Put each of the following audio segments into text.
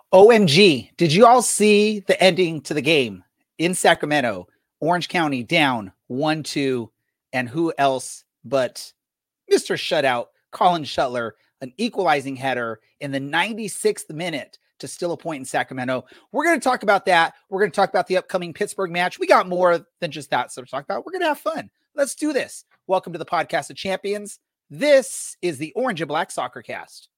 OMG, did you all see the ending to the game in Sacramento? Orange County down 1-2, and who else but Mr. Shutout, Colin Shuttler, an equalizing header in the 96th minute to steal a point in Sacramento. We're going to talk about that. We're going to talk about the upcoming Pittsburgh match. We got more than just that to talk about. We're going to have fun. Let's do this. Welcome to the Podcast of Champions. This is the Orange and Black Soccer Cast.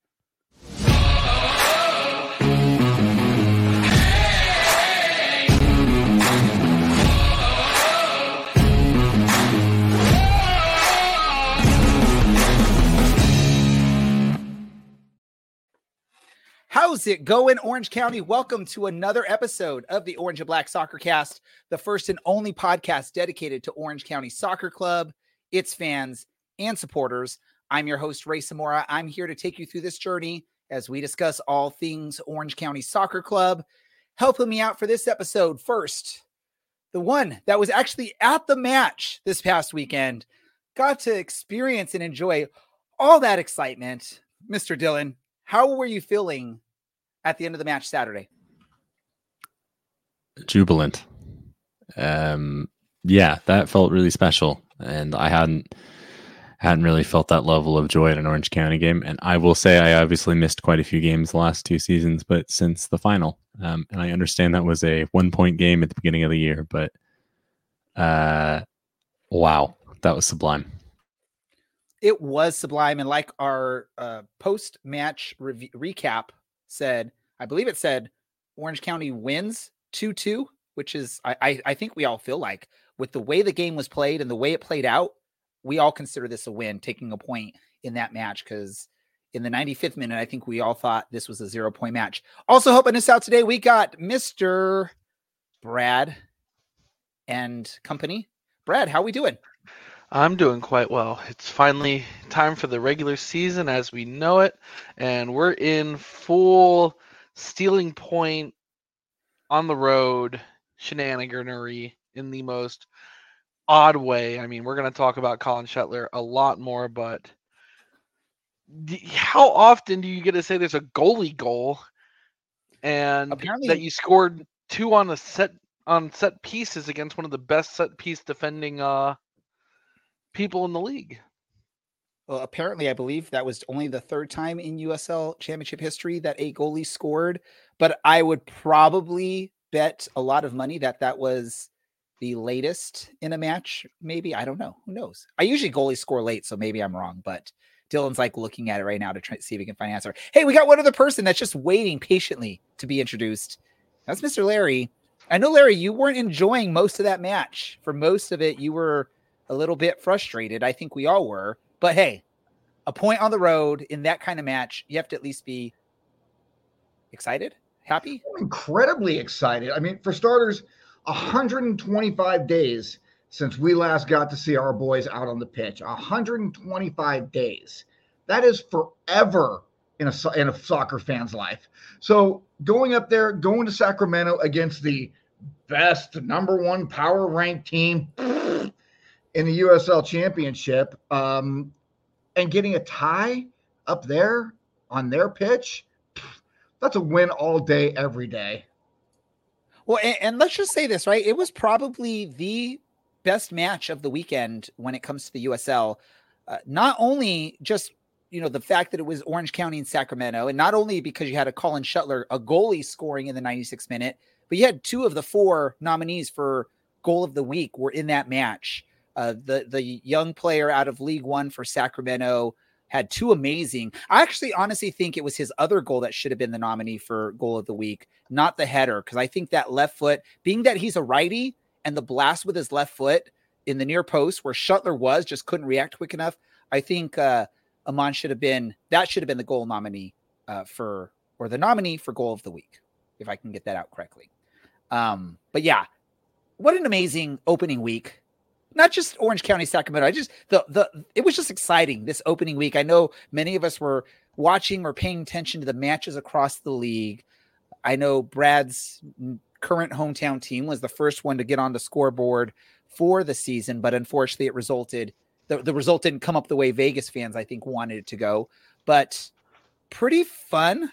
How's it going, Orange County? Welcome to another episode of the Orange and Black Soccer Cast, the first and only podcast dedicated to Orange County Soccer Club, its fans, and supporters. I'm your host, Ray Samora. I'm here to take you through this journey as we discuss all things Orange County Soccer Club. Helping me out for this episode, first, the one that was actually at the match this past weekend, got to experience and enjoy all that excitement. Mr. Dylan, how were you feeling at the end of the match Saturday? Jubilant. Yeah, that felt really special. And I hadn't really felt that level of joy at an Orange County game. And I will say I obviously missed quite a few games the last two seasons, but since the final. And I understand that was a 1-point game at the beginning of the year, but wow, that was sublime. It was sublime. And like our post-match recap said, I believe it said Orange County wins 2-2, which is, I think we all feel like with the way the game was played and the way it played out, we all consider this a win, taking a point in that match. Because in the 95th minute, I think we all thought this was a 0-point match. Also helping us out today, we got Mr. Brad and company. Brad, how we doing? I'm doing quite well. It's finally time for the regular season as we know it, and we're in full stealing point on the road shenaniganery in the most odd way. I mean, we're going to talk about Colin Shuttler a lot more, but how often do you get to say there's a goalie goal and apparently that you scored two on set pieces against one of the best set piece defending people in the league? Well, apparently, I believe that was only the third time in USL Championship history that a goalie scored. But I would probably bet a lot of money that that was the latest in a match. Maybe. I don't know. Who knows? I usually goalies score late, so maybe I'm wrong. But Dylan's like looking at it right now to try to see if he can find an answer. Hey, we got one other person that's just waiting patiently to be introduced. That's Mr. Larry. I know, Larry, you weren't enjoying most of that match. For most of it, you were a little bit frustrated. I think we all were. But hey, a point on the road in that kind of match, you have to at least be excited, happy. I'm incredibly excited. I mean, for starters, 125 days since we last got to see our boys out on the pitch. 125 days. That is forever in a soccer fan's life. So going up there, going to Sacramento against the best number one power ranked team in the USL Championship, and getting a tie up there on their pitch, that's a win all day, every day. Well, and let's just say this, right? It was probably the best match of the weekend when it comes to the USL. Not only just, the fact that it was Orange County and Sacramento, and not only because you had a Colin Shuttler, a goalie scoring in the 96th minute, but you had two of the four nominees for goal of the week were in that match. The young player out of League One for Sacramento had two amazing. I actually honestly think it was his other goal that should have been the nominee for goal of the week, not the header. Because I think that left foot, being that he's a righty and the blast with his left foot in the near post where Shuttler was, just couldn't react quick enough. I think Amon should have been the goal nominee or the nominee for goal of the week, if I can get that out correctly. But yeah, what an amazing opening week. Not just Orange County, Sacramento. It was just exciting this opening week. I know many of us were watching or paying attention to the matches across the league. I know Brad's current hometown team was the first one to get on the scoreboard for the season, but unfortunately the result didn't come up the way Vegas fans, I think, wanted it to go. But pretty fun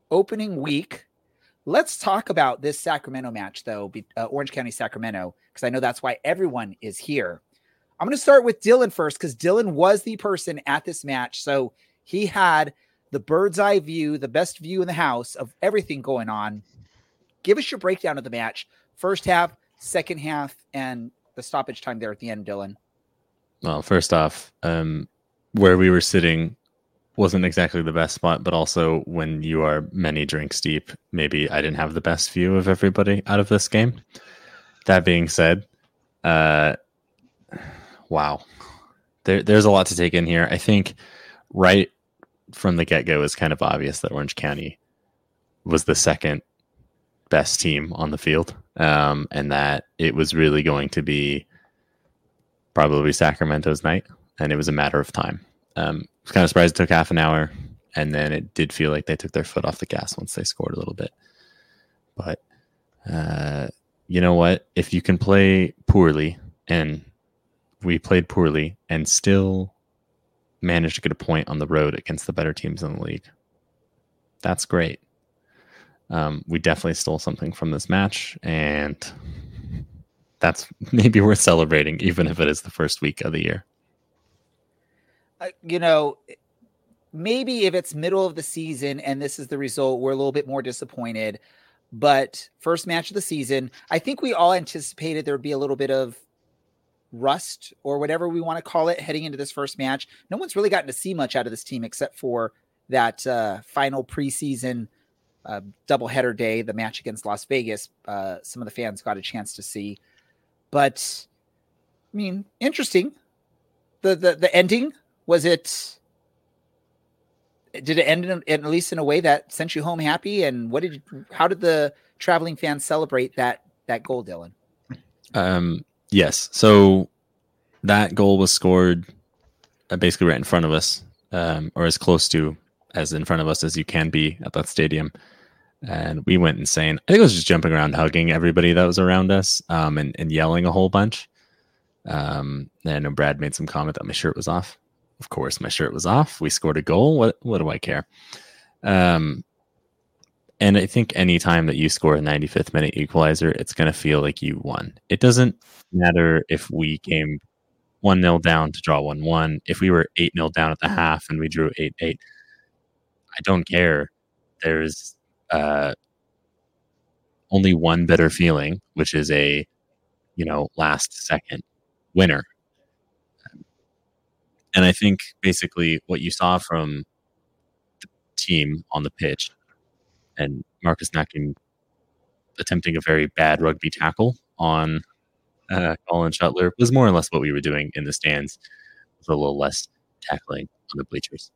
opening week. Let's talk about this Sacramento match, though, Orange County, Sacramento, because I know that's why everyone is here. I'm going to start with Dylan first, because Dylan was the person at this match. So he had the bird's eye view, the best view in the house of everything going on. Give us your breakdown of the match. First half, second half, and the stoppage time there at the end, Dylan. Well, first off, where we were sitting wasn't exactly the best spot, but also when you are many drinks deep, maybe I didn't have the best view of everybody out of this game. That being said, wow, there's a lot to take in here. I think right from the get-go, it's kind of obvious that Orange County was the second best team on the field, and that it was really going to be probably Sacramento's night, and it was a matter of time. I was kind of surprised it took half an hour, and then it did feel like they took their foot off the gas once they scored a little bit. But you know what? If you can play poorly, and we played poorly, and still managed to get a point on the road against the better teams in the league, that's great. We definitely stole something from this match, and that's maybe worth celebrating, even if it is the first week of the year. Maybe if it's middle of the season and this is the result, we're a little bit more disappointed. But first match of the season, I think we all anticipated there would be a little bit of rust or whatever we want to call it heading into this first match. No one's really gotten to see much out of this team except for that final preseason doubleheader day, the match against Las Vegas. Some of the fans got a chance to see. But, I mean, interesting. The ending, did it end at least in a way that sent you home happy? And how did the traveling fans celebrate that goal, Dylan? Yes. So that goal was scored basically right in front of us, or as close to as in front of us as you can be at that stadium. And we went insane. I think I was just jumping around, hugging everybody that was around us, and yelling a whole bunch. And I know Brad made some comment that my shirt was off. Of course, my shirt was off. We scored a goal. What do I care? And I think any time that you score a 95th minute equalizer, it's going to feel like you won. It doesn't matter if we came 1-0 down to draw 1-1. If we were 8-0 down at the half and we drew 8-8, I don't care. There's only one better feeling, which is a last second winner. And I think basically what you saw from the team on the pitch, and Marcus Nakim attempting a very bad rugby tackle on Colin Shuttler, was more or less what we were doing in the stands, with a little less tackling on the bleachers.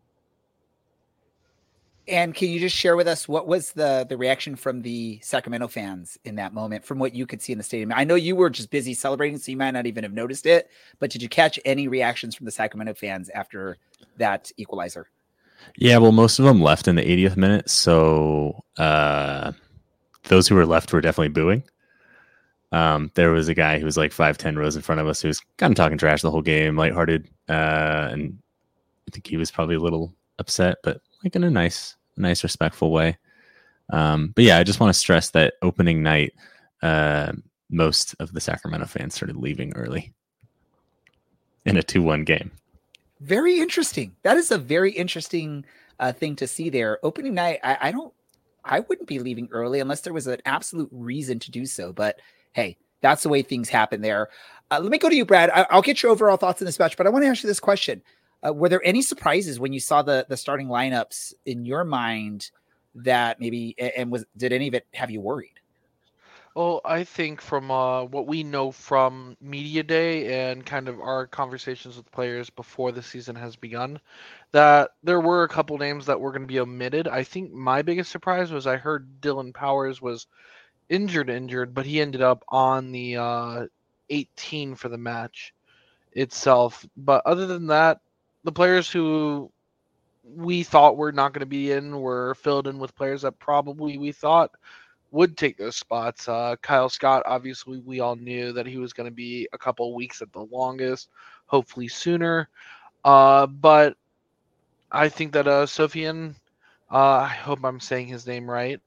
And can you just share with us what was the reaction from the Sacramento fans in that moment, from what you could see in the stadium? I know you were just busy celebrating, so you might not even have noticed it, but did you catch any reactions from the Sacramento fans after that equalizer? Yeah, well, most of them left in the 80th minute, so those who were left were definitely booing. There was a guy who was like 5-10 rows in front of us who was kind of talking trash the whole game, lighthearted, and I think he was probably a little upset, but like in a nice, respectful way. But yeah, I just want to stress that opening night, most of the Sacramento fans started leaving early in a 2-1 game. Very interesting. That is a very interesting thing to see there. Opening night, I wouldn't be leaving early unless there was an absolute reason to do so. But hey, that's the way things happen there. Let me go to you, Brad. I'll get your overall thoughts on this match, but I want to ask you this question. Were there any surprises when you saw the starting lineups in your mind that maybe, did any of it have you worried? Well, I think from what we know from Media Day and kind of our conversations with players before the season has begun, that there were a couple names that were going to be omitted. I think my biggest surprise was I heard Dylan Powers was injured, but he ended up on the 18 for the match itself. But other than that, the players who we thought were not going to be in were filled in with players that probably we thought would take those spots. Kyle Scott, obviously, we all knew that he was going to be a couple weeks at the longest, hopefully sooner. But I think that Sofian I hope I'm saying his name right,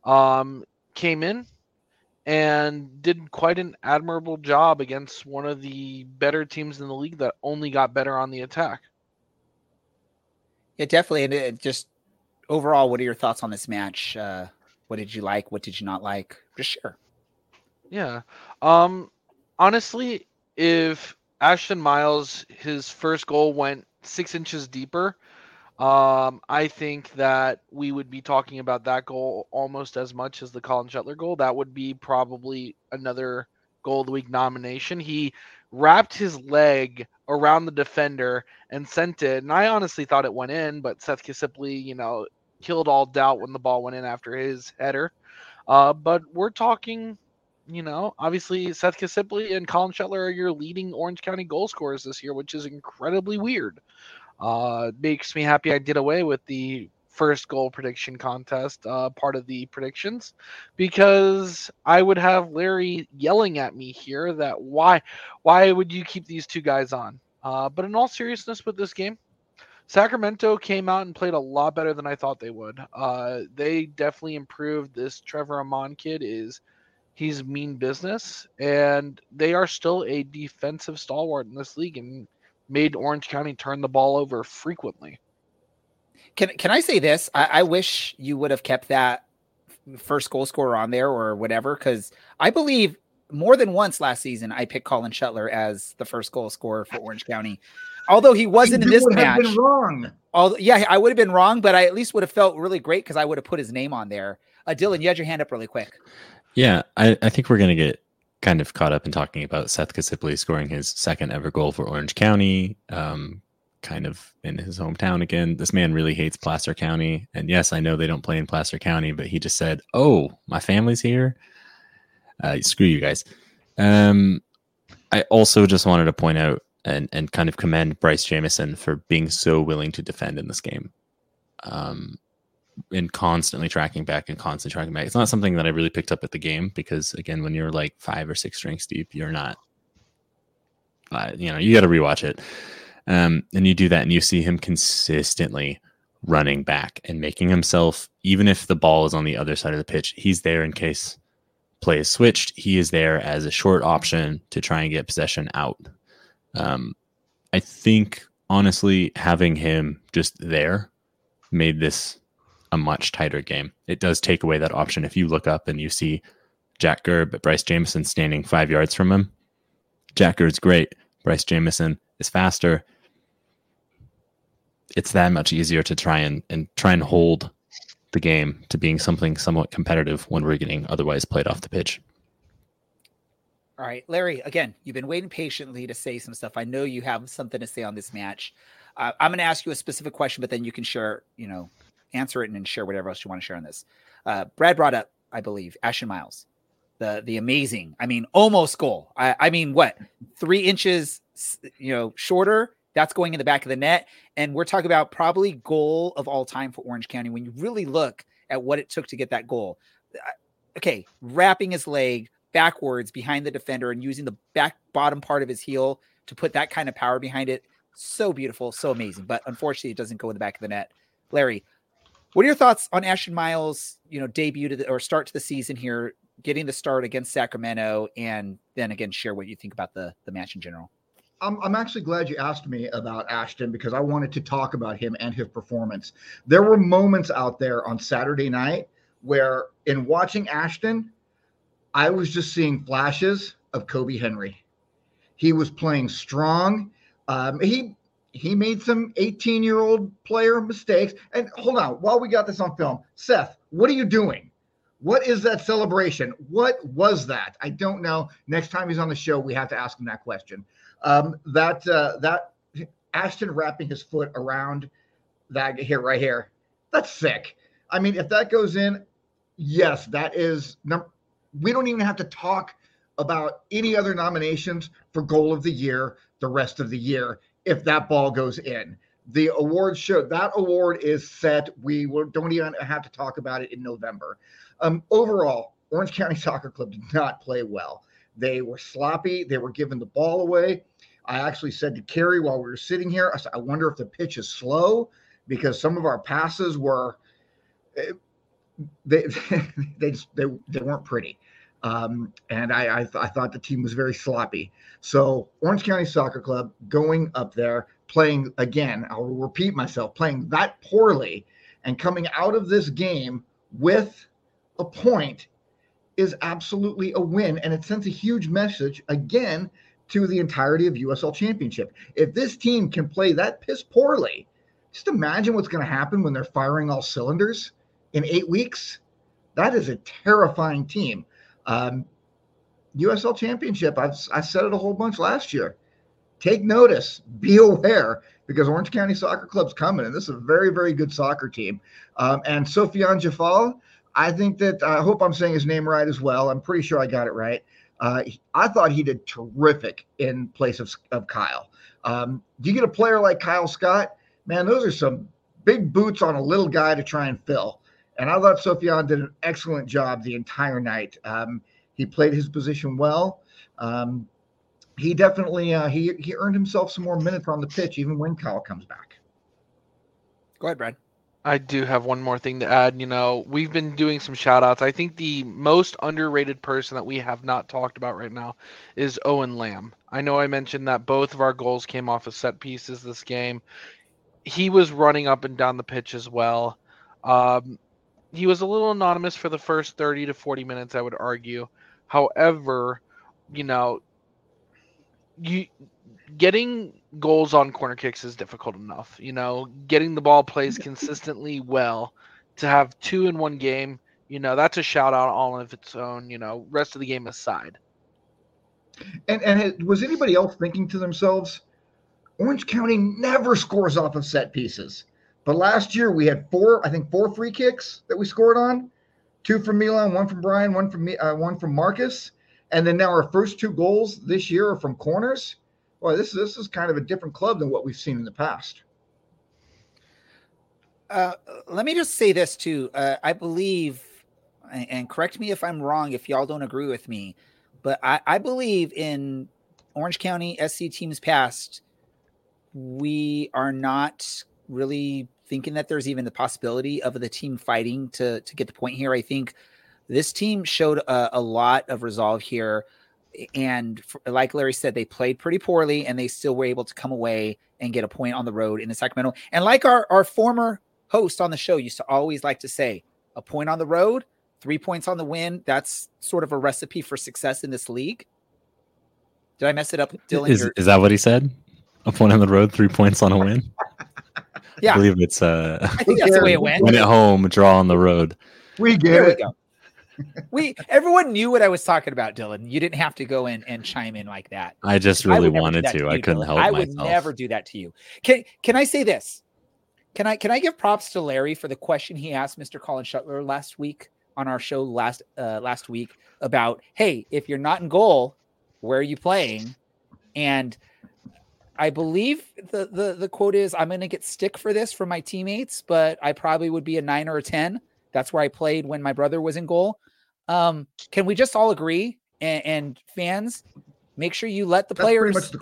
came in and did quite an admirable job against one of the better teams in the league that only got better on the attack. Yeah, definitely. And just overall, what are your thoughts on this match? What did you like? What did you not like? Just share. Yeah. Honestly, if Ashton Miles, his first goal went 6 inches deeper, I think that we would be talking about that goal almost as much as the Colin Shuttler goal. That would be probably another goal of the week nomination. He wrapped his leg around the defender and sent it, and I honestly thought it went in, but Seth Kisipli, killed all doubt when the ball went in after his header. But we're talking, obviously Seth Kisipli and Colin Shuttler are your leading Orange County goal scorers this year, which is incredibly weird. Makes me happy I did away with the first goal prediction contest part of the predictions, because I would have Larry yelling at me here that why would you keep these two guys on? But in all seriousness, with this game, Sacramento came out and played a lot better than I thought they would. They definitely improved. This Trevor Amon kid he's mean business, and they are still a defensive stalwart in this league and made Orange County turn the ball over frequently. Can I say this? I wish you would have kept that first goal scorer on there or whatever, because I believe more than once last season I picked Colin Shuttler as the first goal scorer for Orange County. Although he wasn't in this match. Been wrong. Yeah, I would have been wrong, but I at least would have felt really great because I would have put his name on there. Dylan, you had your hand up really quick. Yeah, I think we're going to get kind of caught up in talking about Seth Kisipli scoring his second ever goal for Orange County, kind of in his hometown again. This man really hates Placer County. And yes, I know they don't play in Placer County, but he just said, "Oh, my family's here. Screw you guys." I also just wanted to point out and kind of commend Bryce Jamieson for being so willing to defend in this game. And constantly tracking back. It's not something that I really picked up at the game because, again, when you're like 5 or 6 drinks deep, you're not, you got to rewatch it. And you do that and you see him consistently running back and making himself, even if the ball is on the other side of the pitch, he's there in case play is switched. He is there as a short option to try and get possession out. I think, honestly, having him just there made this a much tighter game. It does take away that option. If you look up and you see Jack Gerb, but Bryce Jamieson standing 5 yards from him, Jack Gerb's great. Bryce Jamieson is faster. It's that much easier to try and hold the game to being something somewhat competitive when we're getting otherwise played off the pitch. All right, Larry, again, you've been waiting patiently to say some stuff. I know you have something to say on this match. I'm going to ask you a specific question, but then you can share, answer it and then share whatever else you want to share on this. Brad brought up, I believe, Ashton Miles, the amazing, almost goal. I mean, what, 3 inches, shorter? That's going in the back of the net. And we're talking about probably goal of all time for Orange County. When you really look at what it took to get that goal, okay, wrapping his leg backwards behind the defender and using the bottom part of his heel to put that kind of power behind it. So beautiful, so amazing. But unfortunately, it doesn't go in the back of the net. Larry, what are your thoughts on Ashton Miles, debut or start to the season here, getting the start against Sacramento, and then again, share what you think about the match in general? I'm actually glad you asked me about Ashton because I wanted to talk about him and his performance. There were moments out there on Saturday night where, in watching Ashton, I was just seeing flashes of Kobe Henry. He was playing strong. He made some 18-year-old player mistakes. And hold on, while we got this on film, Seth, what are you doing? What is that celebration? What was that? I don't know. Next time he's on the show, we have to ask him that question. That Ashton wrapping his foot around that right here, that's sick. I mean, if that goes in, yes, that is. We don't even have to talk about any other nominations for goal of the year the rest of the year if that ball goes in. The award show, that award is set. We don't even have to talk about it in November. Overall, Orange County Soccer Club did not play well. They were sloppy. They were giving the ball away. I actually said to Carrie while we were sitting here, I said, I wonder if the pitch is slow because some of our passes were they they weren't pretty. And I thought the team was very sloppy. So Orange County Soccer Club going up there, playing again, I'll repeat myself, playing that poorly and coming out of this game with a point is absolutely a win. And it sends a huge message again to the entirety of USL Championship. If this team can play that piss poorly, just imagine what's going to happen when they're firing all cylinders in 8 weeks. That is a terrifying team. USL Championship, I said it a whole bunch last year. Take notice, be aware, because Orange County Soccer Club's coming, and this is a very, very good soccer team. And Sofiane Jafal, I think that I hope I'm saying his name right as well. I'm pretty sure I got it right. I thought he did terrific in place of Kyle. Do you get a player like Kyle Scott? Man, those are some big boots on a little guy to try and fill. And I thought Sofiane did an excellent job the entire night. He played his position well. He definitely he earned himself some more minutes on the pitch, even when Kyle comes back. Go ahead, Brad. I do have one more thing to add. You know, we've been doing some shout outs. I think the most underrated person that we have not talked about right now is Owen Lamb. I know I mentioned that both of our goals came off of set pieces this game. He was running up and down the pitch as well. He was a little anonymous for the first 30 to 40 minutes, I would argue. However, you know, getting goals on corner kicks is difficult enough. You know, getting the ball placed consistently well to have 2 in one game, you know, that's a shout out all of its own, you know, rest of the game aside. And was anybody else thinking to themselves, Orange County never scores off of set pieces? But last year we had 4 free kicks that we scored on, 2 from Milan, 1 from Brian, 1 from Marcus. And then now our first 2 goals this year are from corners. Well, this is kind of a different club than what we've seen in the past. Let me just say this too. I believe, and correct me if I'm wrong, if y'all don't agree with me, but I believe in Orange County SC teams past, we are not really thinking that there's even the possibility of the team fighting to get the point here. I think this team showed a lot of resolve here. And like Larry said, they played pretty poorly and they still were able to come away and get a point on the road in Sacramento. And like our former host on the show used to always like to say, a point on the road, 3 points on the win. That's sort of a recipe for success in this league. Did I mess it up, Dylan? Is that what he said? A point on the road, 3 points on a win? Yeah. I believe it's I think that's the way it went. Win at home, draw on the road. We get there it. We go. Everyone knew what I was talking about, Dylan. You didn't have to go in and chime in like that. I just really wanted to. I couldn't help myself. I would never do that to you. Can I say this? Can I give props to Larry for the question he asked Mr. Colin Shuttler last week on our show last week about, hey, if you're not in goal, where are you playing? And I believe the quote is, I'm going to get stick for this from my teammates, but I probably would be a 9 or a 10. That's where I played when my brother was in goal. Can we just all agree and fans, make sure you let the players,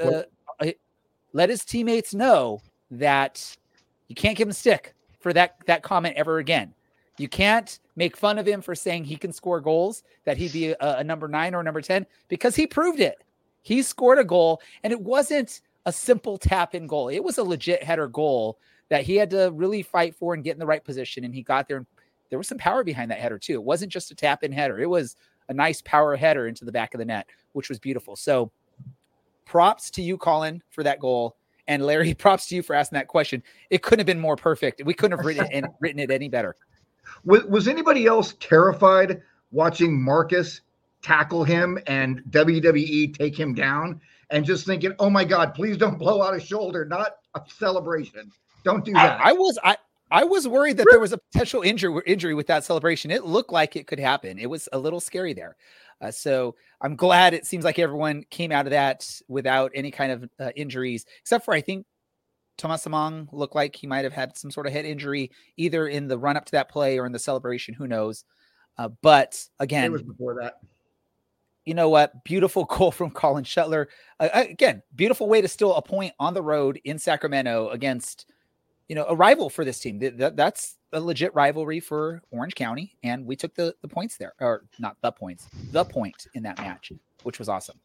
let his teammates know that you can't give him stick for that comment ever again. You can't make fun of him for saying he can score goals, that he'd be a number 9 or a number 10, because he proved it. He scored a goal, and it wasn't a simple tap-in goal. It was a legit header goal that he had to really fight for and get in the right position, and he got there. And there was some power behind that header, too. It wasn't just a tap-in header. It was a nice power header into the back of the net, which was beautiful. So props to you, Colin, for that goal. And Larry, props to you for asking that question. It couldn't have been more perfect. We couldn't have written it any better. Was anybody else terrified watching Marcus tackle him and WWE take him down and just thinking, oh my God, please don't blow out his shoulder, not a celebration. Don't do that. I was worried that there was a potential injury with that celebration. It looked like it could happen. It was a little scary there. So I'm glad it seems like everyone came out of that without any kind of injuries, except for, I think, Thomas Among looked like he might have had some sort of head injury either in the run up to that play or in the celebration. Who knows? But again, it was before that. You know what? Beautiful goal from Colin Shuttler. Again, beautiful way to steal a point on the road in Sacramento against, a rival for this team. That's a legit rivalry for Orange County, and we took the points there, or not the points, the point in that match, which was awesome.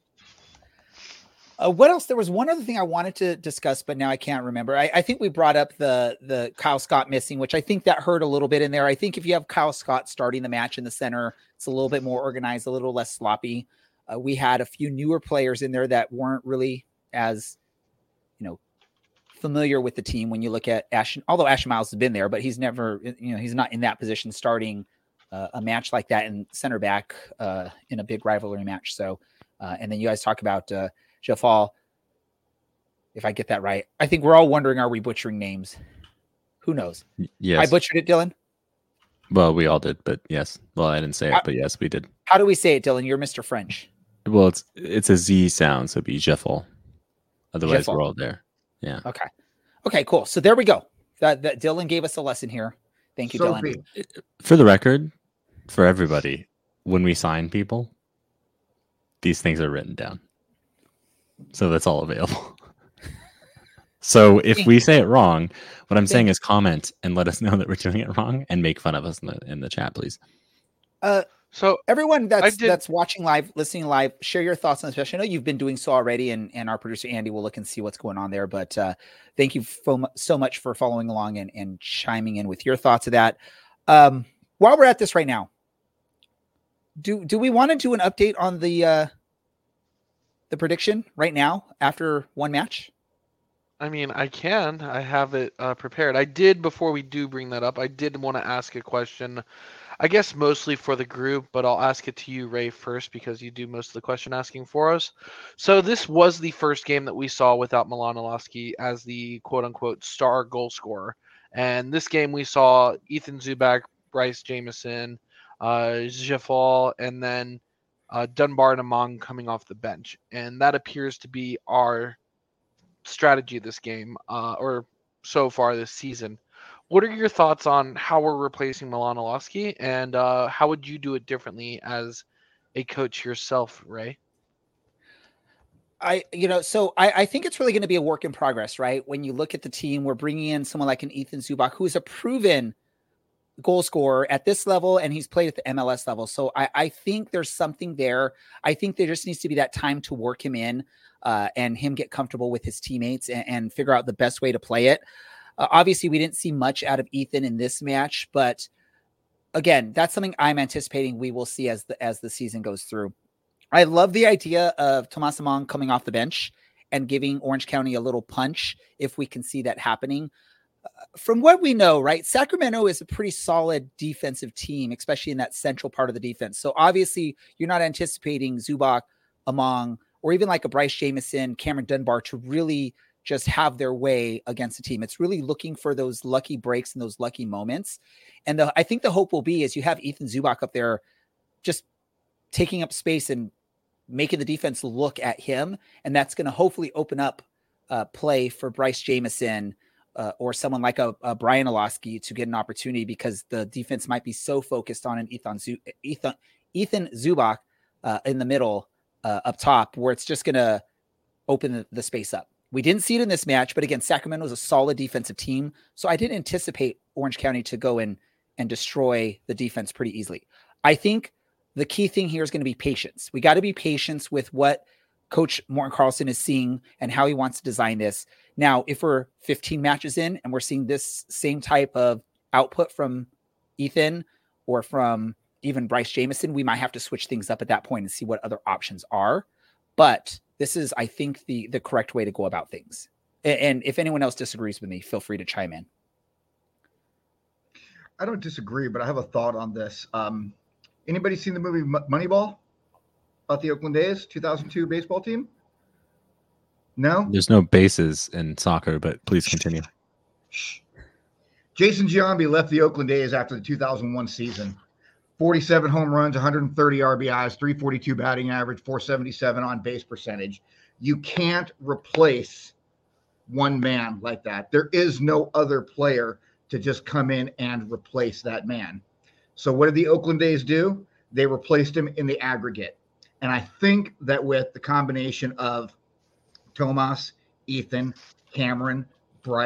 What else? There was one other thing I wanted to discuss, but now I can't remember. I think we brought up the Kyle Scott missing, which I think that hurt a little bit in there. I think if you have Kyle Scott starting the match in the center, it's a little bit more organized, a little less sloppy. We had a few newer players in there that weren't really as, familiar with the team when you look at Ashton, although Ashton Miles has been there, but he's never, he's not in that position starting a match like that in center back in a big rivalry match. So, and then you guys talk about Jafal, if I get that right. I think we're all wondering, are we butchering names? Who knows? Yes. I butchered it, Dylan? Well, we all did, but yes. Well, I didn't say it, but yes, we did. How do we say it, Dylan? You're Mr. French. Well, it's a Z sound, so it'd be Jeffel. Otherwise, Jeffel. we're all there. Yeah. Okay, cool. So there we go. That Dylan gave us a lesson here. Thank you, Dylan. For the record, for everybody, when we sign people, these things are written down. So that's all available. So if we say it wrong, what I'm saying is comment and let us know that we're doing it wrong and make fun of us in the chat, please. So everyone that's watching live, listening live, share your thoughts on this. I know you've been doing so already, and our producer Andy will look and see what's going on there. But thank you so much for following along and chiming in with your thoughts of that. While we're at this right now, do we want to do an update on the prediction right now after one match? I mean, I can. I have it prepared. I did, before we do bring that up, I did want to ask a question, I guess mostly for the group, but I'll ask it to you, Ray, first, because you do most of the question asking for us. So this was the first game that we saw without Milan Iloski as the quote-unquote star goal scorer. And this game we saw Ethan Zubak, Bryce Jamison, Jafal, and then Dunbar and Among coming off the bench. And that appears to be our strategy this game, or so far this season. What are your thoughts on how we're replacing Milan Iloski, and how would you do it differently as a coach yourself, Ray? I think it's really going to be a work in progress, right? When you look at the team, we're bringing in someone like an Ethan Zubak, who's a proven goal scorer at this level, and he's played at the MLS level. So I think there's something there. I think there just needs to be that time to work him in and him get comfortable with his teammates and figure out the best way to play it. Obviously, we didn't see much out of Ethan in this match, but again, that's something I'm anticipating we will see as the season goes through. I love the idea of Tomas Among coming off the bench and giving Orange County a little punch if we can see that happening. From what we know, right, Sacramento is a pretty solid defensive team, especially in that central part of the defense. So obviously, you're not anticipating Zubak, Among, or even like a Bryce Jamison, Cameron Dunbar to really just have their way against the team. It's really looking for those lucky breaks and those lucky moments. And I think the hope will be is you have Ethan Zubak up there just taking up space and making the defense look at him. And that's going to hopefully open up play for Bryce Jamison or someone like a Brian Iloski to get an opportunity, because the defense might be so focused on an Ethan Zubak in the middle up top, where it's just going to open the space up. We didn't see it in this match, but again, Sacramento is a solid defensive team. So I didn't anticipate Orange County to go in and destroy the defense pretty easily. I think the key thing here is going to be patience. We got to be patient with what Coach Morten Carlson is seeing and how he wants to design this. Now, if we're 15 matches in and we're seeing this same type of output from Ethan or from even Bryce Jamison, we might have to switch things up at that point and see what other options are. But this is, I think, the correct way to go about things. And if anyone else disagrees with me, feel free to chime in. I don't disagree, but I have a thought on this. Anybody seen the movie Moneyball about the Oakland A's 2002 baseball team? No? There's no bases in soccer, but please continue. Jason Giambi left the Oakland A's after the 2001 season. 47 home runs, 130 RBIs, 342 batting average, 477 on base percentage. You can't replace one man like that. There is no other player to just come in and replace that man. So what did the Oakland A's do? They replaced him in the aggregate. And I think that with the combination of Tomas, Ethan, Cameron, Bryce,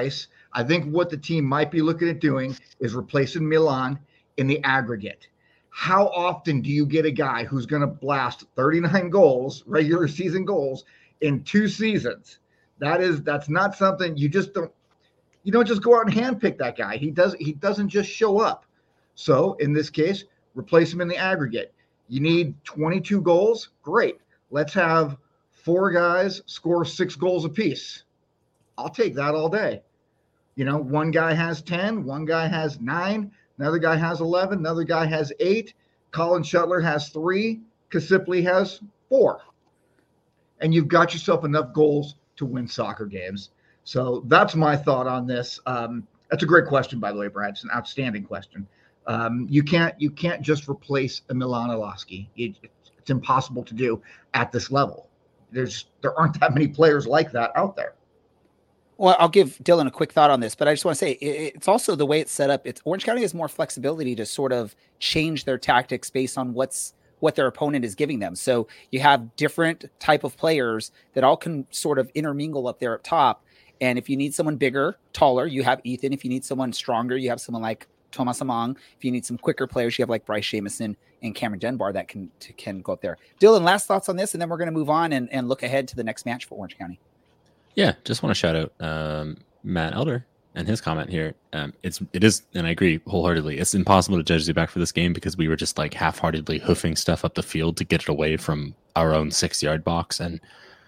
I think what the team might be looking at doing is replacing Milan in the aggregate. How often do you get a guy who's going to blast 39 goals, regular season goals, in 2 seasons? That's not something you don't just go out and handpick that guy. He doesn't just show up. So in this case, replace him in the aggregate. You need 22 goals? Great. Let's have 4 guys score 6 goals apiece. I'll take that all day. One guy has 10, one guy has 9, another guy has 11, another guy has 8. Colin Shuttler has 3. Kasipli has 4. And you've got yourself enough goals to win soccer games. So that's my thought on this. That's a great question, by the way, Brad. It's an outstanding question. You can't just replace a Milan Olaski. It's impossible to do at this level. There aren't that many players like that out there. Well, I'll give Dylan a quick thought on this, but I just want to say it's also the way it's set up. Orange County has more flexibility to sort of change their tactics based on what their opponent is giving them. So you have different type of players that all can sort of intermingle up there up top. And if you need someone bigger, taller, you have Ethan. If you need someone stronger, you have someone like Thomas Among. If you need some quicker players, you have like Bryce Jamison and Cameron Dunbar that can go up there. Dylan, last thoughts on this, and then we're going to move on and look ahead to the next match for Orange County. Yeah, just want to shout out Matt Elder and his comment here. It is, and I agree wholeheartedly, it's impossible to judge Zubak for this game because we were just like half-heartedly hoofing stuff up the field to get it away from our own 6-yard box. And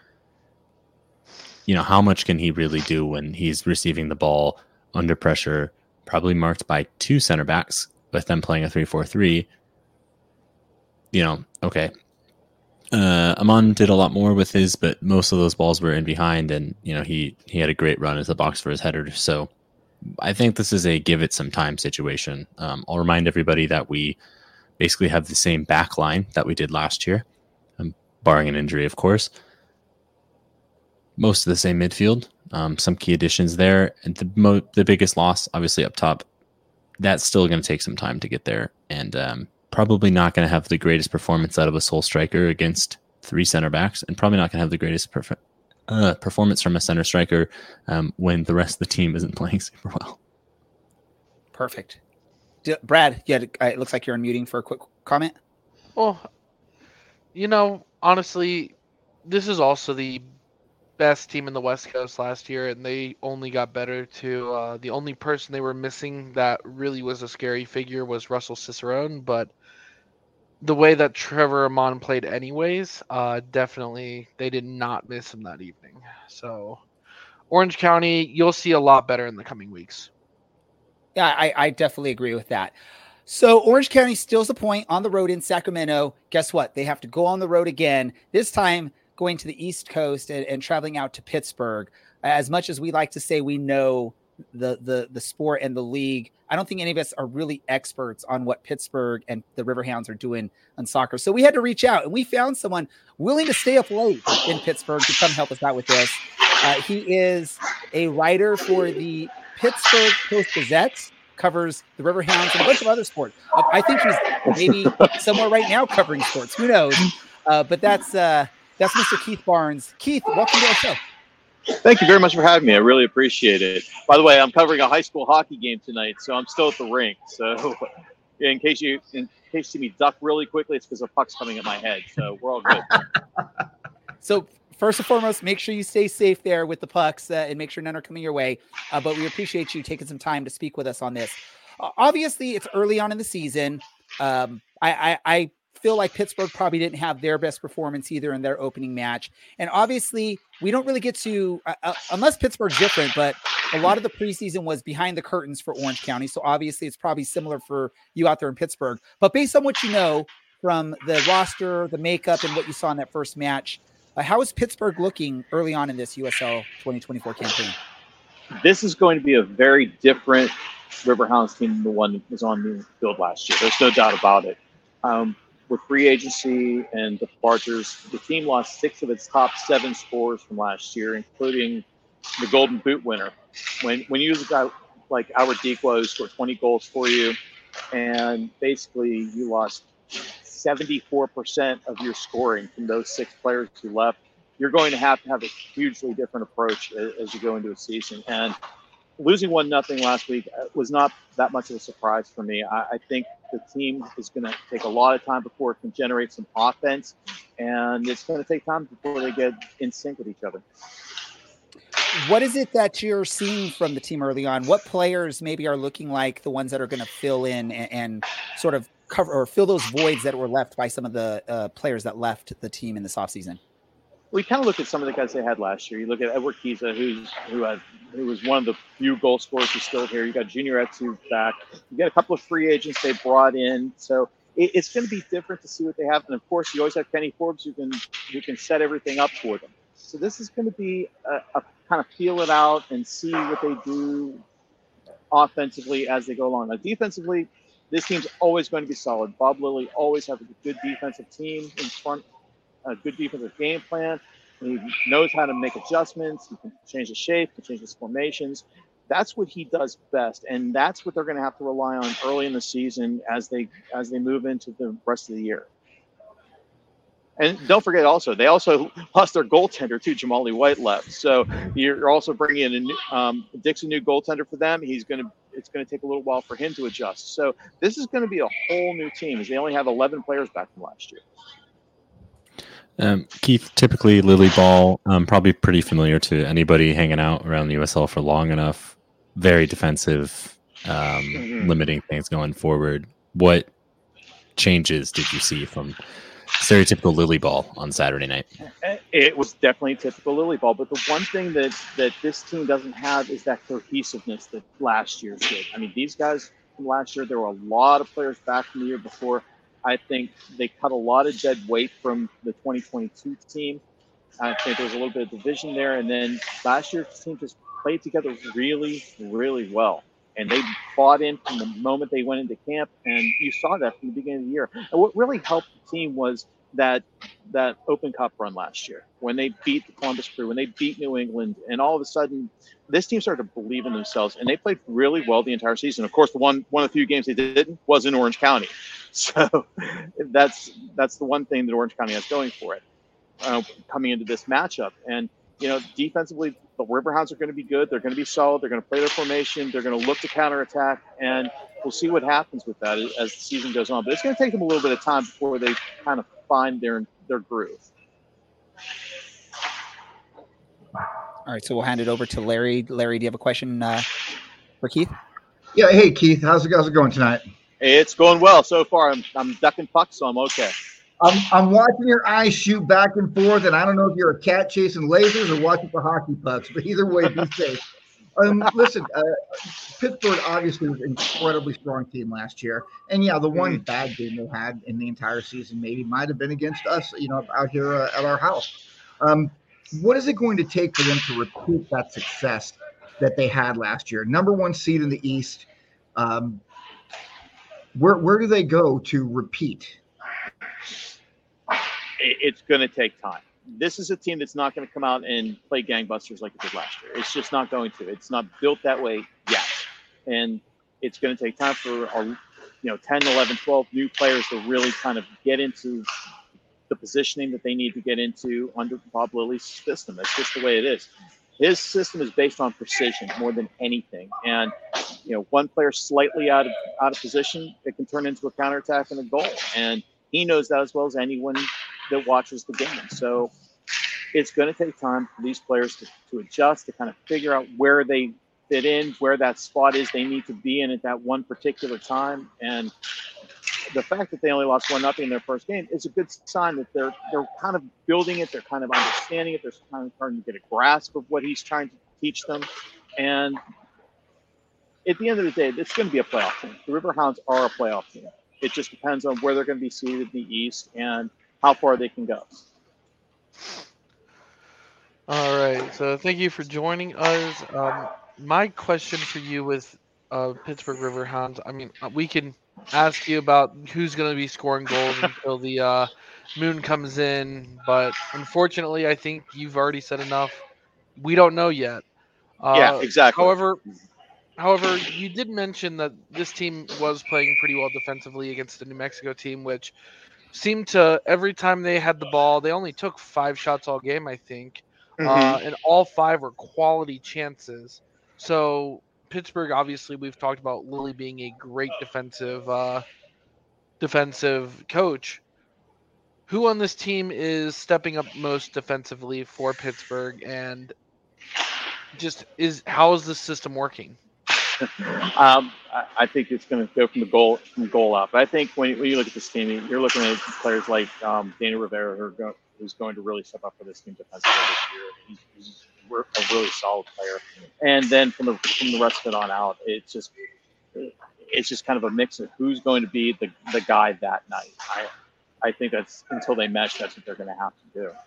how much can he really do when he's receiving the ball under pressure, probably marked by 2 center backs with them playing a 3-4-3? Okay. Amon did a lot more with his, but most of those balls were in behind, and he had a great run as the box for his header. So I think this is a give it some time situation. I'll remind everybody that we basically have the same back line that we did last year, barring an injury, of course. Most of the same midfield, some key additions there, and the biggest loss, obviously up top. That's still going to take some time to get there, and probably not going to have the greatest performance out of a sole striker against 3 center backs, and probably not going to have the greatest performance from a center striker when the rest of the team isn't playing super well. Perfect. Brad, it looks like you're unmuting for a quick comment. Well, honestly, this is also the best team in the West Coast last year, and they only got better too. The only person they were missing that really was a scary figure was Russell Cicerone, but the way that Trevor Amon played anyways, definitely they did not miss him that evening. So Orange County, you'll see a lot better in the coming weeks. Yeah, I definitely agree with that. So Orange County steals a point on the road in Sacramento. Guess what? They have to go on the road again, this time going to the East Coast and traveling out to Pittsburgh. As much as we like to say we know the sport and the league, I don't think any of us are really experts on what Pittsburgh and the Riverhounds are doing on soccer. So we had to reach out, and we found someone willing to stay up late in Pittsburgh to come help us out with this. He is a writer for the Pittsburgh Post-Gazette, covers the Riverhounds and a bunch of other sports. I think he's maybe somewhere right now covering sports. Who knows? But that's Mr. Keith Barnes. Keith, welcome to our show. Thank you very much for having me. I really appreciate it. By the way, I'm covering a high school hockey game tonight, so I'm still at the rink. So in case you see me duck really quickly, it's because a puck's coming at my head. So we're all good. So first and foremost, make sure you stay safe there with the pucks and make sure none are coming your way. But we appreciate you taking some time to speak with us on this. Obviously, it's early on in the season. I feel like Pittsburgh probably didn't have their best performance either in their opening match. And obviously we don't really get to, unless Pittsburgh's different, but a lot of the preseason was behind the curtains for Orange County. So obviously it's probably similar for you out there in Pittsburgh, but based on what you know from the roster, the makeup, and what you saw in that first match, how is Pittsburgh looking early on in this USL 2024 campaign? This is going to be a very different Riverhounds team than the one that was on the field last year. There's no doubt about it. With free agency and departures, the team lost 6 of its top 7 scorers from last year, including the Golden Boot winner. When you use a guy like Albert Dequa who scored 20 goals for you, and basically you lost 74% of your scoring from those 6 players who left, you're going to have a hugely different approach as you go into a season. And losing 1-0 last week was not that much of a surprise for me. I think the team is going to take a lot of time before it can generate some offense, and it's going to take time before they get in sync with each other. What is it that you're seeing from the team early on? What players maybe are looking like the ones that are going to fill in and sort of cover or fill those voids that were left by some of the players that left the team in this offseason? We kind of look at some of the guys they had last year. You look at Edward Kiza, who was one of the few goal scorers who's still here. You got Junior Etsu back. You got a couple of free agents they brought in. So it's going to be different to see what they have. And of course, you always have Kenny Forbes who can set everything up for them. So this is going to be a kind of feel it out and see what they do offensively as they go along. Now, defensively, this team's always going to be solid. Bob Lilly always has a good defensive team in front. A good defensive game plan. He knows how to make adjustments. He can change the shape, can change his formations. That's what he does best, and that's what they're going to have to rely on early in the season as they move into the rest of the year. And don't forget, also they also lost their goaltender too. Jamali White left, so you're also bringing in Dick's a new goaltender for them. It's going to take a little while for him to adjust. So this is going to be a whole new team, as they only have 11 players back from last year. Keith, typically Lily Ball, probably pretty familiar to anybody hanging out around the USL for long enough. Very defensive, limiting things going forward. What changes did you see from stereotypical Lily Ball on Saturday night? It was definitely typical Lily Ball, but the one thing that this team doesn't have is that cohesiveness that last year did. I mean, these guys from last year, there were a lot of players back from the year before. I think they cut a lot of dead weight from the 2022 team. I think there was a little bit of division there. And then last year's team just played together really, really well. And they bought in from the moment they went into camp. And you saw that from the beginning of the year. And what really helped the team was that Open Cup run last year, when they beat the Columbus Crew, when they beat New England, and all of a sudden this team started to believe in themselves, and they played really well the entire season. Of course, one of the few games they didn't was in Orange County. So that's the one thing that Orange County has going for it coming into this matchup. And, defensively, the Riverhounds are going to be good. They're going to be solid. They're going to play their formation. They're going to look to counterattack, and we'll see what happens with that as the season goes on. But it's going to take them a little bit of time before they kind of find their groove. All right, so we'll hand it over to Larry. Larry, do you have a question for Keith? Yeah, hey Keith, how's it going tonight? It's going well so far. I'm ducking pucks, so I'm okay. I'm watching your eyes shoot back and forth, and I don't know if you're a cat chasing lasers or watching for hockey pucks, but either way, be safe. Listen, Pittsburgh obviously was an incredibly strong team last year, and yeah, the one bad game they had in the entire season maybe might have been against us, out here at our house. What is it going to take for them to recoup that success that they had last year? Number one seed in the East. Where do they go to repeat? It's going to take time. This is a team that's not going to come out and play gangbusters like it did last year. It's just not going to. It's not built that way yet. And it's going to take time for our, 10, 11, 12 new players to really kind of get into the positioning that they need to get into under Bob Lilly's system. That's just the way it is. His system is based on precision more than anything. And, one player slightly out of position, it can turn into a counterattack and a goal. And he knows that as well as anyone that watches the game. So it's going to take time for these players to adjust, to kind of figure out where they fit in, where that spot is they need to be in at that one particular time. And the fact that they only lost 1-0 in their first game is a good sign that they're kind of building it. They're kind of understanding it. They're kind of starting to get a grasp of what he's trying to teach them. And at the end of the day, it's going to be a playoff team. The Riverhounds are a playoff team. It just depends on where they're going to be seated in the East and how far they can go. All right. So thank you for joining us. My question for you with Pittsburgh Riverhounds, I mean, we can ask you about who's going to be scoring goals until the moon comes in, but unfortunately, I think you've already said enough. We don't know yet. Yeah, exactly. However, you did mention that this team was playing pretty well defensively against the New Mexico team, which seemed to, every time they had the ball, they only took 5 shots all game, I think. And all 5 were quality chances. So Pittsburgh, obviously, we've talked about Lilly being a great defensive coach. Who on this team is stepping up most defensively for Pittsburgh, and how is this system working? I think it's going to go from goal up. I think when you look at this team, you're looking at players like Danny Rivera, who's going to really step up for this team defensively this year. He's a really solid player, and then from the rest of it on out, it's just kind of a mix of who's going to be the guy that night. I think that's until they mesh, that's what they're going to have to do.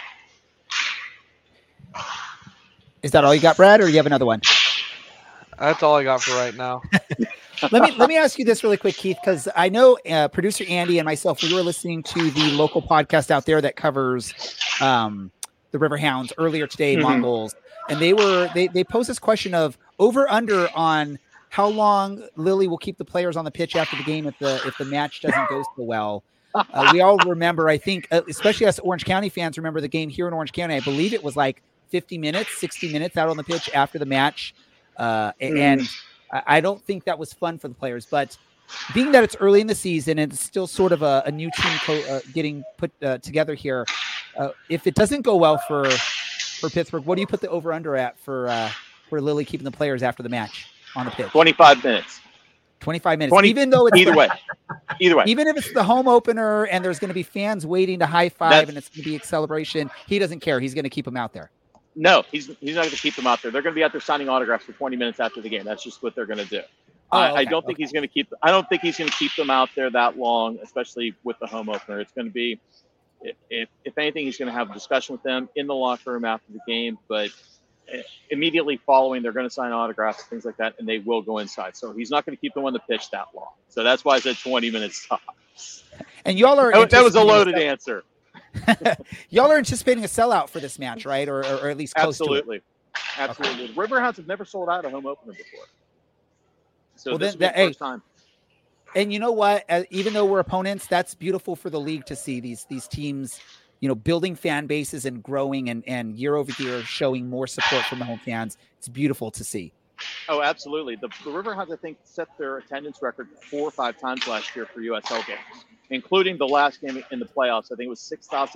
Is that all you got, Brad, or do you have another one? That's all I got for right now. Let me ask you this really quick, Keith, because I know producer Andy and myself, we were listening to the local podcast out there that covers the Riverhounds earlier today, Mongols, and they posed this question of over under on how long Lilly will keep the players on the pitch after the game if the match doesn't go so well. We all remember, I think, especially us Orange County fans, remember the game here in Orange County. I believe it was like 50 minutes, 60 minutes out on the pitch after the match. And I don't think that was fun for the players, but being that it's early in the season and it's still sort of a new team getting put together here, if it doesn't go well for Pittsburgh, what do you put the over under at for Lilly keeping the players after the match on the pitch? 25 minutes. 25 minutes. Even though it's either way. Even if it's the home opener and there's going to be fans waiting to high five and it's going to be a celebration, he doesn't care. He's going to keep them out there. No, he's not going to keep them out there. They're going to be out there signing autographs for 20 minutes after the game. That's just what they're going to do. I don't think he's going to keep. I don't think he's going to keep them out there that long, especially with the home opener. It's going to be, if anything, he's going to have a discussion with them in the locker room after the game. But immediately following, they're going to sign autographs, things like that, and they will go inside. So he's not going to keep them on the pitch that long. So that's why I said 20 minutes tops. And y'all are. That was a loaded answer. Y'all are anticipating a sellout for this match, right? Or at least close to it. Absolutely. Okay. Riverhounds have never sold out a home opener before. So this is the first time. And you know what? Even though we're opponents, that's beautiful for the league to see these teams, building fan bases and growing and year over year showing more support from the home fans. It's beautiful to see. Oh, absolutely. The Riverhounds, I think, set their attendance record 4 or 5 times last year for USL games, including the last game in the playoffs. I think it was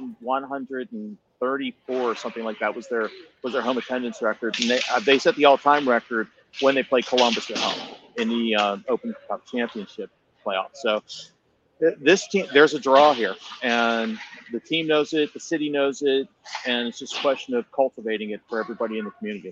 6,134 or something like that was their home attendance record. And they set the all-time record when they played Columbus at home in the Open Cup Championship playoffs. So this team, there's a draw here, and the team knows it, the city knows it, and it's just a question of cultivating it for everybody in the community.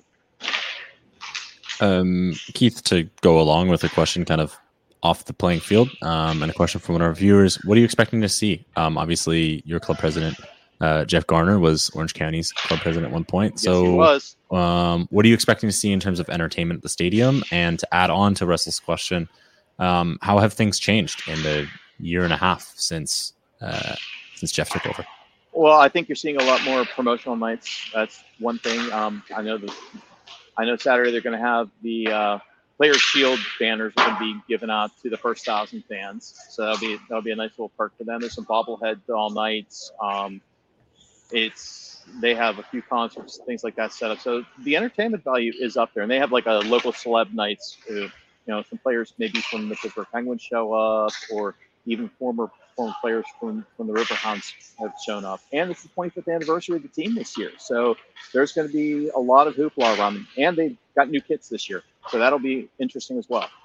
Keith, to go along with a question kind of off the playing field, and a question from one of our viewers, what are you expecting to see? Obviously, your club president, Jeff Garner, was Orange County's club president at one point. So, yes, he was. What are you expecting to see in terms of entertainment at the stadium? And to add on to Russell's question, how have things changed in the year and a half since Jeff took over? Well, I think you're seeing a lot more promotional nights. That's one thing. I know Saturday they're going to have the Players Shield banners are going to be given out to the first 1,000 fans. So that'll be a nice little perk for them. There's some bobblehead all nights. They have a few concerts, things like that set up. So the entertainment value is up there, and they have like a local celeb nights. Some players maybe from the Pittsburgh Penguins show up, or even former players from the Riverhounds have shown up. And it's the 25th anniversary of the team this year. So there's going to be a lot of hoopla around them. And they've got new kits this year. So that'll be interesting as well.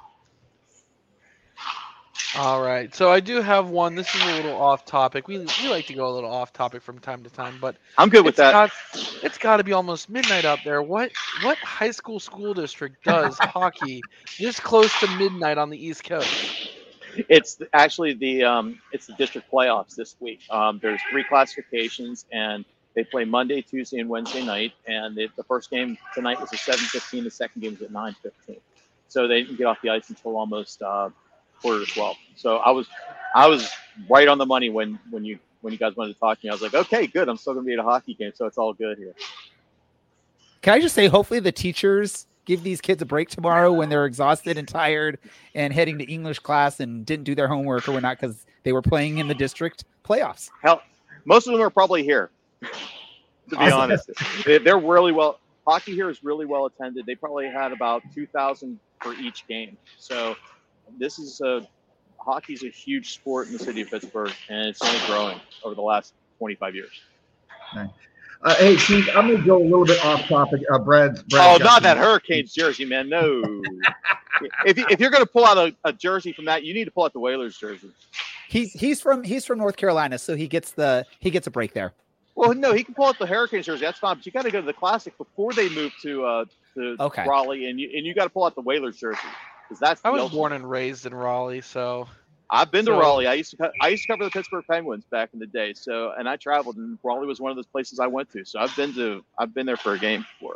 All right. So I do have one. This is a little off topic. We like to go a little off topic from time to time, but I'm good with that. It's got to be almost midnight out there. What high school district does hockey this close to midnight on the East Coast? It's actually it's the district playoffs this week. There's 3 classifications, and they play Monday, Tuesday, and Wednesday night. And the first game tonight was at 7:15. The second game was at 9:15. So they didn't get off the ice until almost quarter to 12. So I was right on the money when you guys wanted to talk to me. I was like, okay, good. I'm still gonna be at a hockey game, so it's all good here. Can I just say, hopefully the teachers give these kids a break tomorrow when they're exhausted and tired and heading to English class and didn't do their homework or whatnot because they were playing in the district playoffs. Hell, most of them are probably here. To be honest, they're really well. hockey here is really well attended. They probably had about 2,000 for each game. So this is hockey's a huge sport in the city of Pittsburgh, and it's only growing over the last 25 years. Okay. Hey, Keith, I'm going to go a little bit off topic. Brad not that Hurricanes jersey, man. No. if you're going to pull out a jersey from that, you need to pull out the Whalers jersey. He's from North Carolina, so he gets a break there. Well, no, he can pull out the Hurricanes jersey. That's fine, but you got to go to the Classic before they move to Raleigh, and you got to pull out the Whalers jersey because I was born and raised in Raleigh, so. I've been to Raleigh. I used to cover the Pittsburgh Penguins back in the day. So, and I traveled, and Raleigh was one of those places I went to. So I've been there for a game before.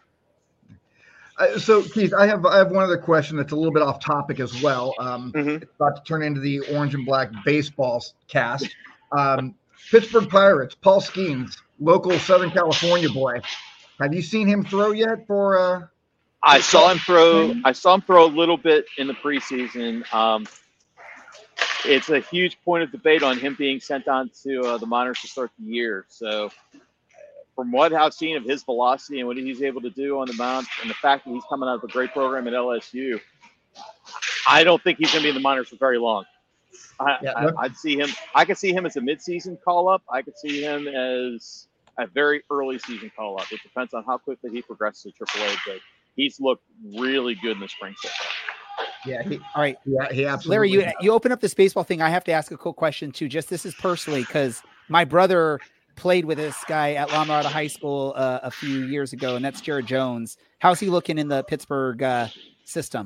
So Keith, I have one other question that's a little bit off topic as well. It's about to turn into the orange and black baseball cast. Pittsburgh Pirates, Paul Skeens, local Southern California boy. Have you seen him throw yet? I saw him throw a little bit in the preseason. It's a huge point of debate on him being sent on to the minors to start the year. So from what I've seen of his velocity and what he's able to do on the mound and the fact that he's coming out of a great program at LSU, I don't think he's going to be in the minors for very long. I could see him as a midseason call-up. I could see him as a very early season call-up. It depends on how quickly he progresses to AAA, but he's looked really good in the spring so far. Yeah. All right. Yeah, he absolutely. Larry, you open up this baseball thing. I have to ask a cool question too. This is personally because my brother played with this guy at La Mirada High School a few years ago, and that's Jared Jones. How's he looking in the Pittsburgh system?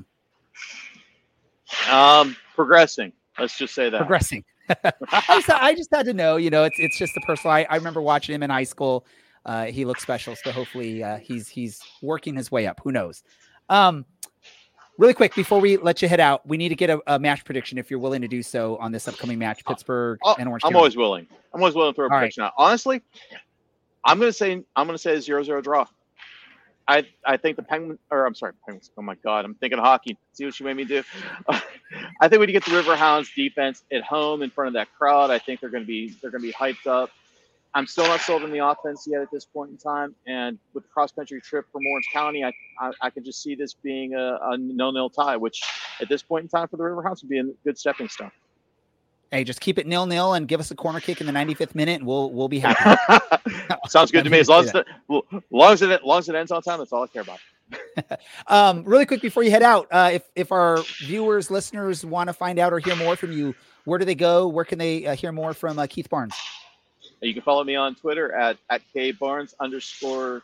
Progressing. Let's just say that. Progressing. I just had to know. It's just the personal. I remember watching him in high school. He looks special, so hopefully he's working his way up. Who knows? Really quick, before we let you head out, we need to get a match prediction if you're willing to do so on this upcoming match, Pittsburgh and Orange County. I'm always willing. To throw a prediction out. Honestly, I'm going to say a 0-0 draw. I think the Penguins. Oh my God, I'm thinking hockey. See what you made me do. I think when you get the Riverhounds defense at home in front of that crowd, I think they're going to be hyped up. I'm still not sold on the offense yet at this point in time. And with the cross-country trip from Orange County, I can just see this being a 0-0 tie, which at this point in time for the Riverhounds would be a good stepping stone. Hey, just keep it 0-0 and give us a corner kick in the 95th minute, and we'll be happy. Sounds good to me. As long as it ends on time, that's all I care about. Really quick before you head out, if our viewers, listeners want to find out or hear more from you, where do they go? Where can they hear more from Keith Barnes? You can follow me on Twitter at kbarnes_PGHSPRT,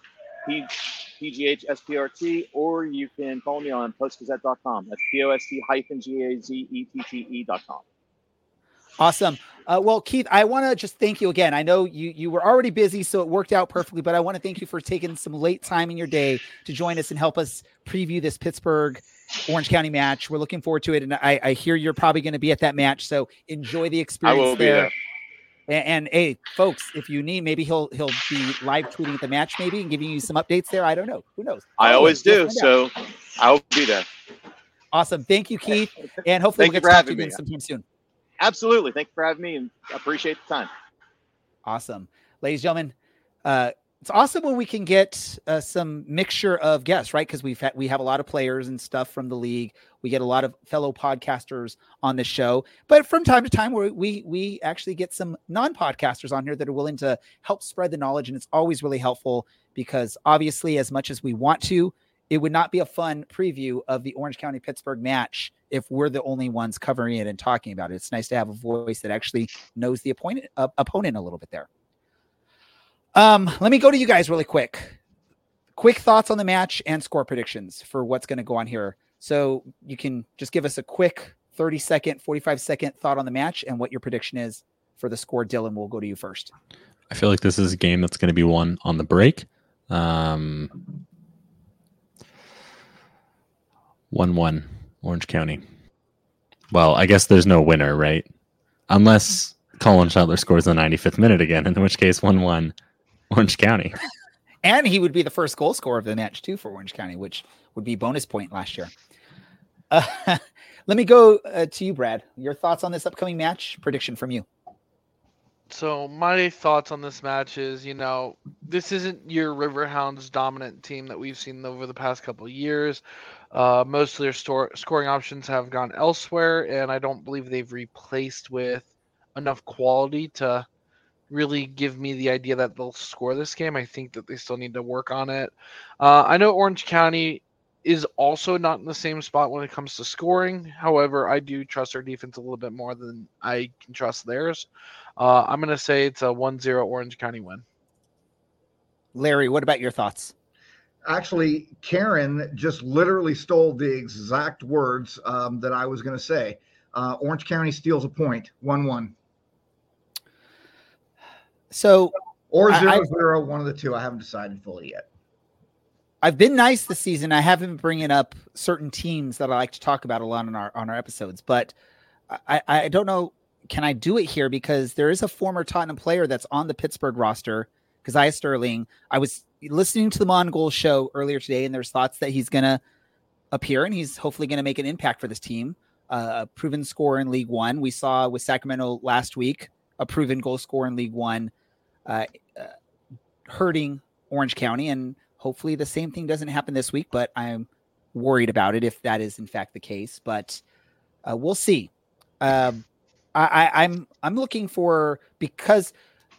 or you can follow me on postgazette.com. That's POST-GAZETTE.com. Awesome. Well, Keith, I want to just thank you again. I know you were already busy, so it worked out perfectly, but I want to thank you for taking some late time in your day to join us and help us preview this Pittsburgh Orange County match. We're looking forward to it. And I hear you're probably going to be at that match, so enjoy the experience. I will be there. And hey, folks, if you need, maybe he'll be live tweeting at the match, maybe, and giving you some updates there. I don't know. Who knows? I always do. So I'll be there. Awesome. Thank you, Keith. And hopefully we'll get to talk to you again sometime soon. Absolutely. Thank you for having me, and I appreciate the time. Awesome. Ladies and gentlemen, it's awesome when we can get some mixture of guests, right? Because we have a lot of players and stuff from the league. We get a lot of fellow podcasters on this show, but from time to time we actually get some non-podcasters on here that are willing to help spread the knowledge. And it's always really helpful because obviously, as much as we want to, it would not be a fun preview of the Orange County Pittsburgh match if we're the only ones covering it and talking about it. It's nice to have a voice that actually knows the opponent a little bit there. Let me go to you guys really quick. Quick thoughts on the match and score predictions for what's going to go on here. So you can just give us a quick 30-second, 45-second thought on the match and what your prediction is for the score. Dylan, we'll go to you first. I feel like this is a game that's going to be won on the break. 1-1 Orange County. Well, I guess there's no winner, right? Unless Colin Shuttler scores in the 95th minute again, in which case 1-1 Orange County. And he would be the first goal scorer of the match too for Orange County, which would be bonus point last year. Let me go to you, Brad. Your thoughts on this upcoming match? Prediction from you. So my thoughts on this match is, this isn't your Riverhounds dominant team that we've seen over the past couple of years. Most of their scoring options have gone elsewhere, and I don't believe they've replaced with enough quality to really give me the idea that they'll score this game. I think that they still need to work on it. I know Orange County is also not in the same spot when it comes to scoring. However, I do trust our defense a little bit more than I can trust theirs. I'm going to say it's a 1-0 Orange County win. Larry, what about your thoughts? Actually, Karen just literally stole the exact words that I was going to say. Orange County steals a point, 1-1. So, or 0-0, one of the two. I haven't decided fully yet. I've been nice this season. I haven't been bringing up certain teams that I like to talk about a lot on our episodes, but I don't know. Can I do it here? Because there is a former Tottenham player that's on the Pittsburgh roster, Keziah Sterling. I was listening to the Mongol show earlier today, and there's thoughts that he's going to appear, and he's hopefully going to make an impact for this team. A proven scorer in League One. We saw with Sacramento last week, a proven goal scorer in League One, hurting Orange County, and hopefully the same thing doesn't happen this week, but I'm worried about it if that is in fact the case, but we'll see. I'm looking for, because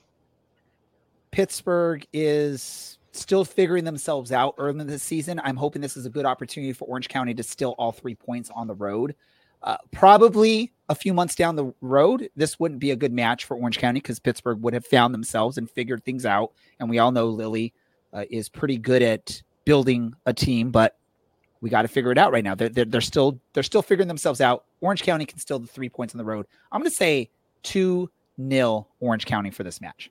Pittsburgh is still figuring themselves out early in the season, I'm hoping this is a good opportunity for Orange County to steal all 3 points on the road. Probably a few months down the road, this wouldn't be a good match for Orange County because Pittsburgh would have found themselves and figured things out. And we all know Lily is pretty good at building a team, but we got to figure it out right now. They're still figuring themselves out. Orange County can steal the 3 points on the road. I'm going to say 2-0 Orange County for this match.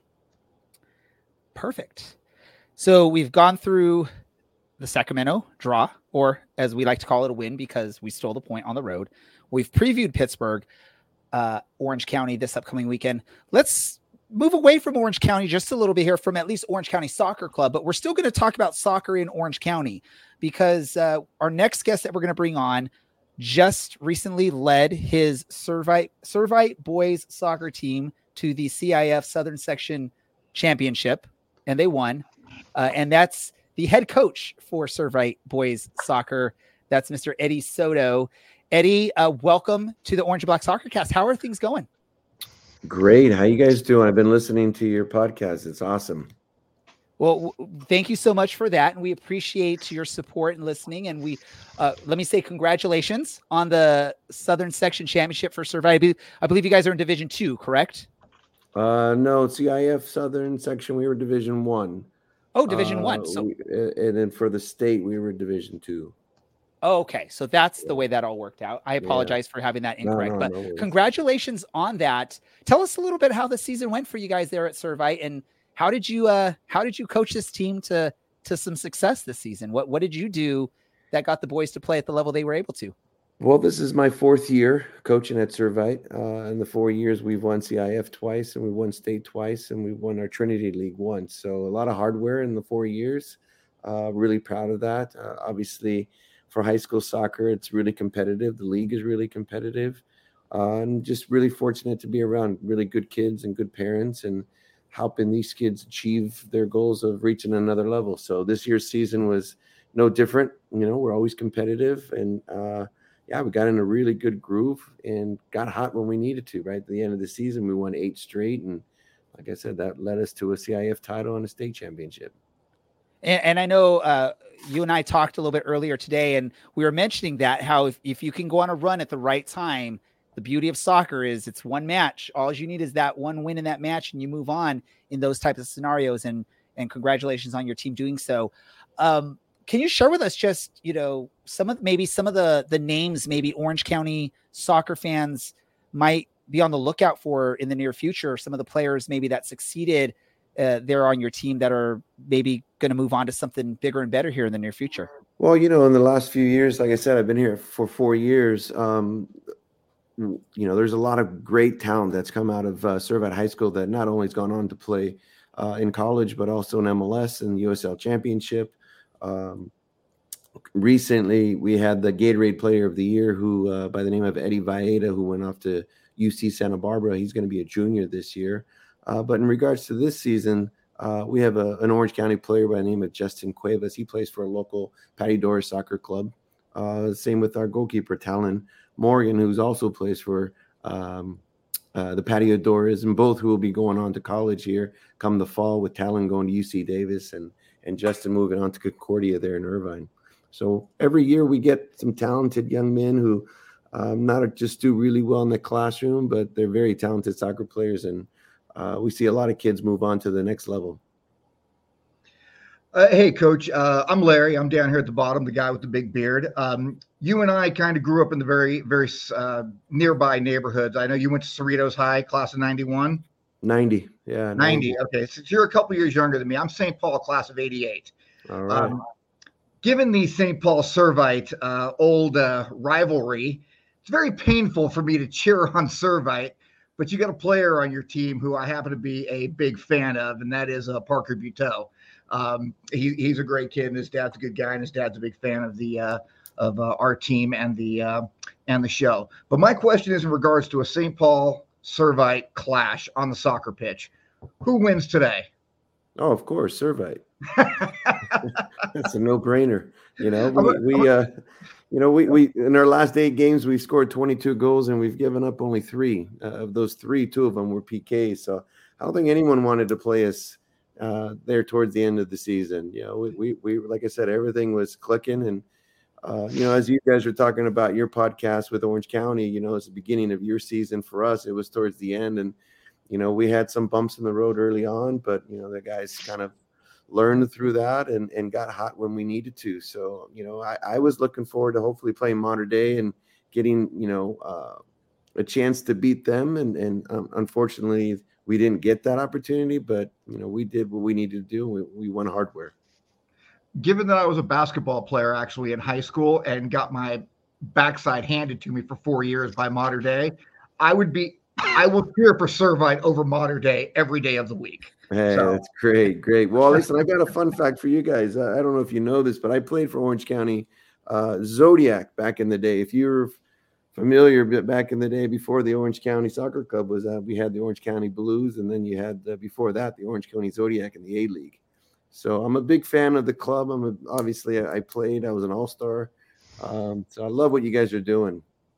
Perfect. So we've gone through the Sacramento draw, or as we like to call it, a win because we stole the point on the road. We've previewed Pittsburgh, Orange County this upcoming weekend. Let's move away from Orange County just a little bit here, from at least Orange County Soccer Club, but we're still going to talk about soccer in Orange County because our next guest that we're going to bring on just recently led his Servite boys soccer team to the CIF Southern Section Championship, and they won. And that's the head coach for Servite boys soccer. That's Mr. Eddie Soto. Eddie, welcome to the Orange and Black Soccer Cast. How are things going? Great. How you guys doing? I've been listening to your podcast. It's awesome. Well, thank you so much for that. And we appreciate your support and listening. And we, let me say congratulations on the Southern Section Championship for Servite. I believe you guys are in Division 2, correct? No, CIF Southern Section, we were Division 1. Oh, Division 1. So, and then for the state, we were Division 2. Oh, okay. So that's the way that all worked out. I apologize for having that incorrect, but congratulations on that. Tell us a little bit how the season went for you guys there at Servite, and how did you coach this team to some success this season? What did you do that got the boys to play at the level they were able to? Well, this is my 4th year coaching at Servite. In the 4 years, we've won CIF twice, and we won state twice, and we won our Trinity League once. So a lot of hardware in the 4 years. Really proud of that. Obviously, for high school soccer, it's really competitive. The league is really competitive. I'm just really fortunate to be around really good kids and good parents and helping these kids achieve their goals of reaching another level. So this year's season was no different. You know, we're always competitive, and we got in a really good groove and got hot when we needed to. Right at the end of the season, we won 8 straight, and like I said, that led us to a CIF title and a state championship. And I know you and I talked a little bit earlier today, and we were mentioning that how if you can go on a run at the right time, the beauty of soccer is it's one match. All you need is that one win in that match, and you move on in those types of scenarios. And congratulations on your team doing so. Can you share with us just, some of the names maybe Orange County soccer fans might be on the lookout for in the near future? Some of the players maybe that succeeded there on your team that are maybe going to move on to something bigger and better here in the near future? Well, in the last few years, like I said, I've been here for 4 years. There's a lot of great talent that's come out of Servite High School that not only has gone on to play in college, but also in MLS and USL Championship. Recently, we had the Gatorade Player of the Year, who by the name of Eddie Vaeda, who went off to UC Santa Barbara. He's going to be a junior this year. But in regards to this season, we have an Orange County player by the name of Justin Cuevas. He plays for a local Patty Doris soccer club. Same with our goalkeeper, Talon Morgan, who's also plays for the Patio Doors, and both who will be going on to college here come the fall, with Talon going to UC Davis and Justin moving on to Concordia there in Irvine. So every year we get some talented young men who not just do really well in the classroom, but they're very talented soccer players, and we see a lot of kids move on to the next level. Hey, Coach. I'm Larry. I'm down here at the bottom, the guy with the big beard. You and I kind of grew up in the very, very nearby neighborhoods. I know you went to Cerritos High, class of 91. 90, yeah. 90. Okay, so you're a couple years younger than me. I'm St. Paul, class of 88. All right. Given the St. Paul Servite old rivalry, it's very painful for me to cheer on Servite, but you got a player on your team who I happen to be a big fan of, and that is Parker Buteau. He's a great kid, and his dad's a good guy, and his dad's a big fan of the of our team and the show. But my question is in regards to a St. Paul Servite clash on the soccer pitch. Who wins today? Oh, of course, Servite. That's a no-brainer. You know, we in our last 8 games we've scored 22 goals and we've given up only 3. Of those 3, 2 of them were PKs. So I don't think anyone wanted to play us there towards the end of the season. You know, we like I said, everything was clicking, and you know, as you guys were talking about your podcast with Orange County, you know, it's the beginning of your season. For us, it was towards the end, and you know, we had some bumps in the road early on, but you know, the guys kind of learned through that and got hot when we needed to. So, you know, I was looking forward to hopefully playing Mater Dei and getting, you know, a chance to beat them. And unfortunately, we didn't get that opportunity, but, you know, we did what we needed to do. We won hardware. Given that I was a basketball player actually in high school and got my backside handed to me for 4 years by Mater Dei, I will cheer for Servite over Mater Dei every day of the week. Hey, so. That's great. Great. Well, listen, I got a fun fact for you guys. I don't know if you know this, but I played for Orange County Zodiac back in the day. If you're familiar, back in the day before the Orange County Soccer Club was we had the Orange County Blues, and then you had before that the Orange County Zodiac in the A-League. So I'm a big fan of the club. Obviously I played. I was an all-star. So I love what you guys are doing.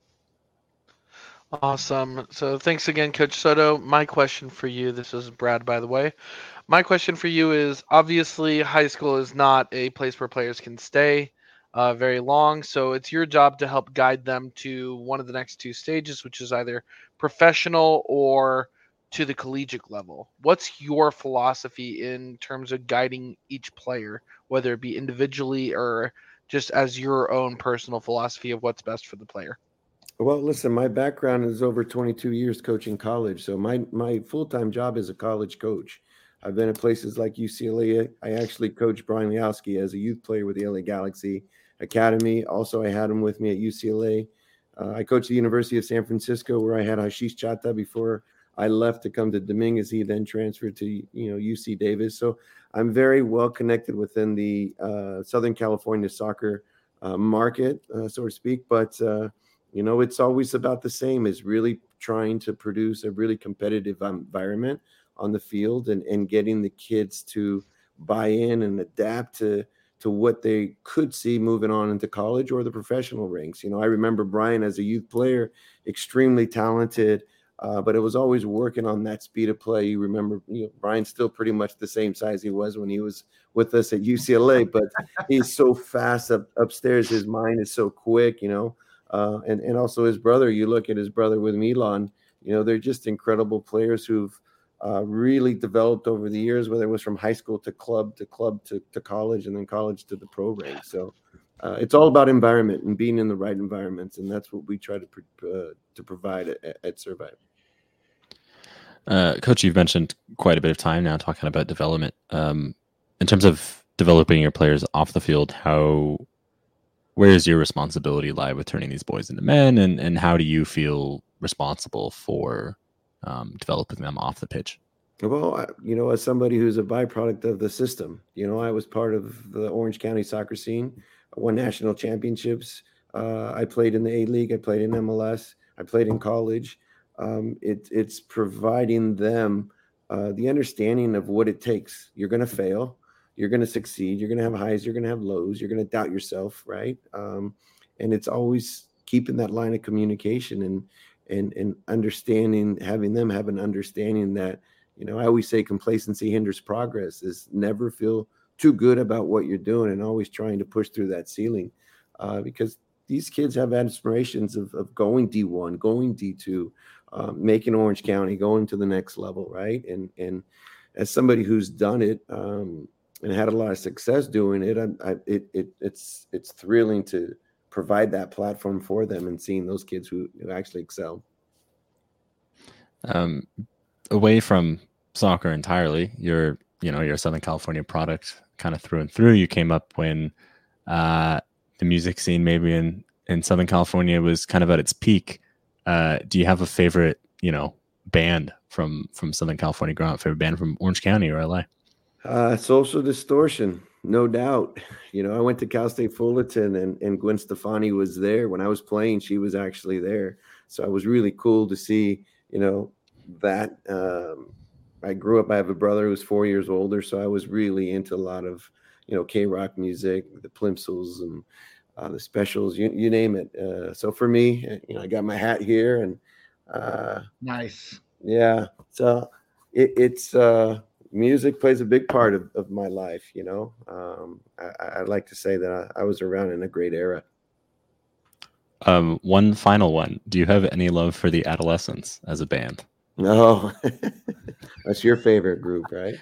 Awesome. So thanks again, Coach Soto. My question for you, this is Brad, by the way. My question for you is, obviously high school is not a place where players can stay very long. So it's your job to help guide them to one of the next 2 stages, which is either professional or to the collegiate level. What's your philosophy in terms of guiding each player, whether it be individually or just as your own personal philosophy of what's best for the player? Well, listen, my background is over 22 years coaching college. So my full-time job is a college coach. I've been at places like UCLA. I actually coached Brian Liowski as a youth player with the LA Galaxy Academy. Also, I had him with me at UCLA. I coached the University of San Francisco, where I had Ashish Chatta before I left to come to Dominguez. He then transferred to, you know, UC Davis. So I'm very well connected within the Southern California soccer market, so to speak. But you know, it's always about the same, is really trying to produce a really competitive environment on the field and getting the kids to buy in and adapt to what they could see moving on into college or the professional ranks. You know, I remember Brian as a youth player, extremely talented, but it was always working on that speed of play. You remember, you know, Brian's still pretty much the same size he was when he was with us at UCLA, but he's so fast upstairs. His mind is so quick, you know. And also his brother, you look at his brother with Milan, you know, they're just incredible players who've really developed over the years, whether it was from high school to club to college and then college to the pro rank. So it's all about environment and being in the right environments. And that's what we try to provide at Servite. Coach, you've mentioned quite a bit of time now talking about development. In terms of developing your players off the field, where does your responsibility lie with turning these boys into men, and how do you feel responsible for developing them off the pitch? Well, you know, as somebody who's a byproduct of the system, you know, I was part of the Orange County soccer scene, won national championships. I played in the A-League. I played in MLS. I played in college. It's providing them the understanding of what it takes. You're going to fail. You're going to succeed. You're going to have highs. You're going to have lows. You're going to doubt yourself, right? And it's always keeping that line of communication and understanding, having them have an understanding that, I always say complacency hinders progress. Is never feel too good about what you're doing and always trying to push through that ceiling, because these kids have aspirations of going D1, going D2, making Orange County, going to the next level, right? And as somebody who's done it and had a lot of success doing it, it's thrilling to provide that platform for them and seeing those kids who actually excel. Away from soccer entirely, you're a Southern California product kind of through and through. You came up when the music scene maybe in Southern California was kind of at its peak. Do you have a favorite, band from Southern California growing up, favorite band from Orange County or LA? Social Distortion, no doubt. I went to Cal State Fullerton and Gwen Stefani was there. When I was playing, she was actually there. So it was really cool to see, that. I grew up, I have a brother who's 4 years older, so I was really into a lot of, K-rock music, the Plimsolls and the Specials, you name it. So for me, I got my hat here and nice. Yeah. So it's music plays a big part of my life, I'd like to say that I was around in a great era. One final one. Do you have any love for the Adolescents as a band? No, that's your favorite group, right?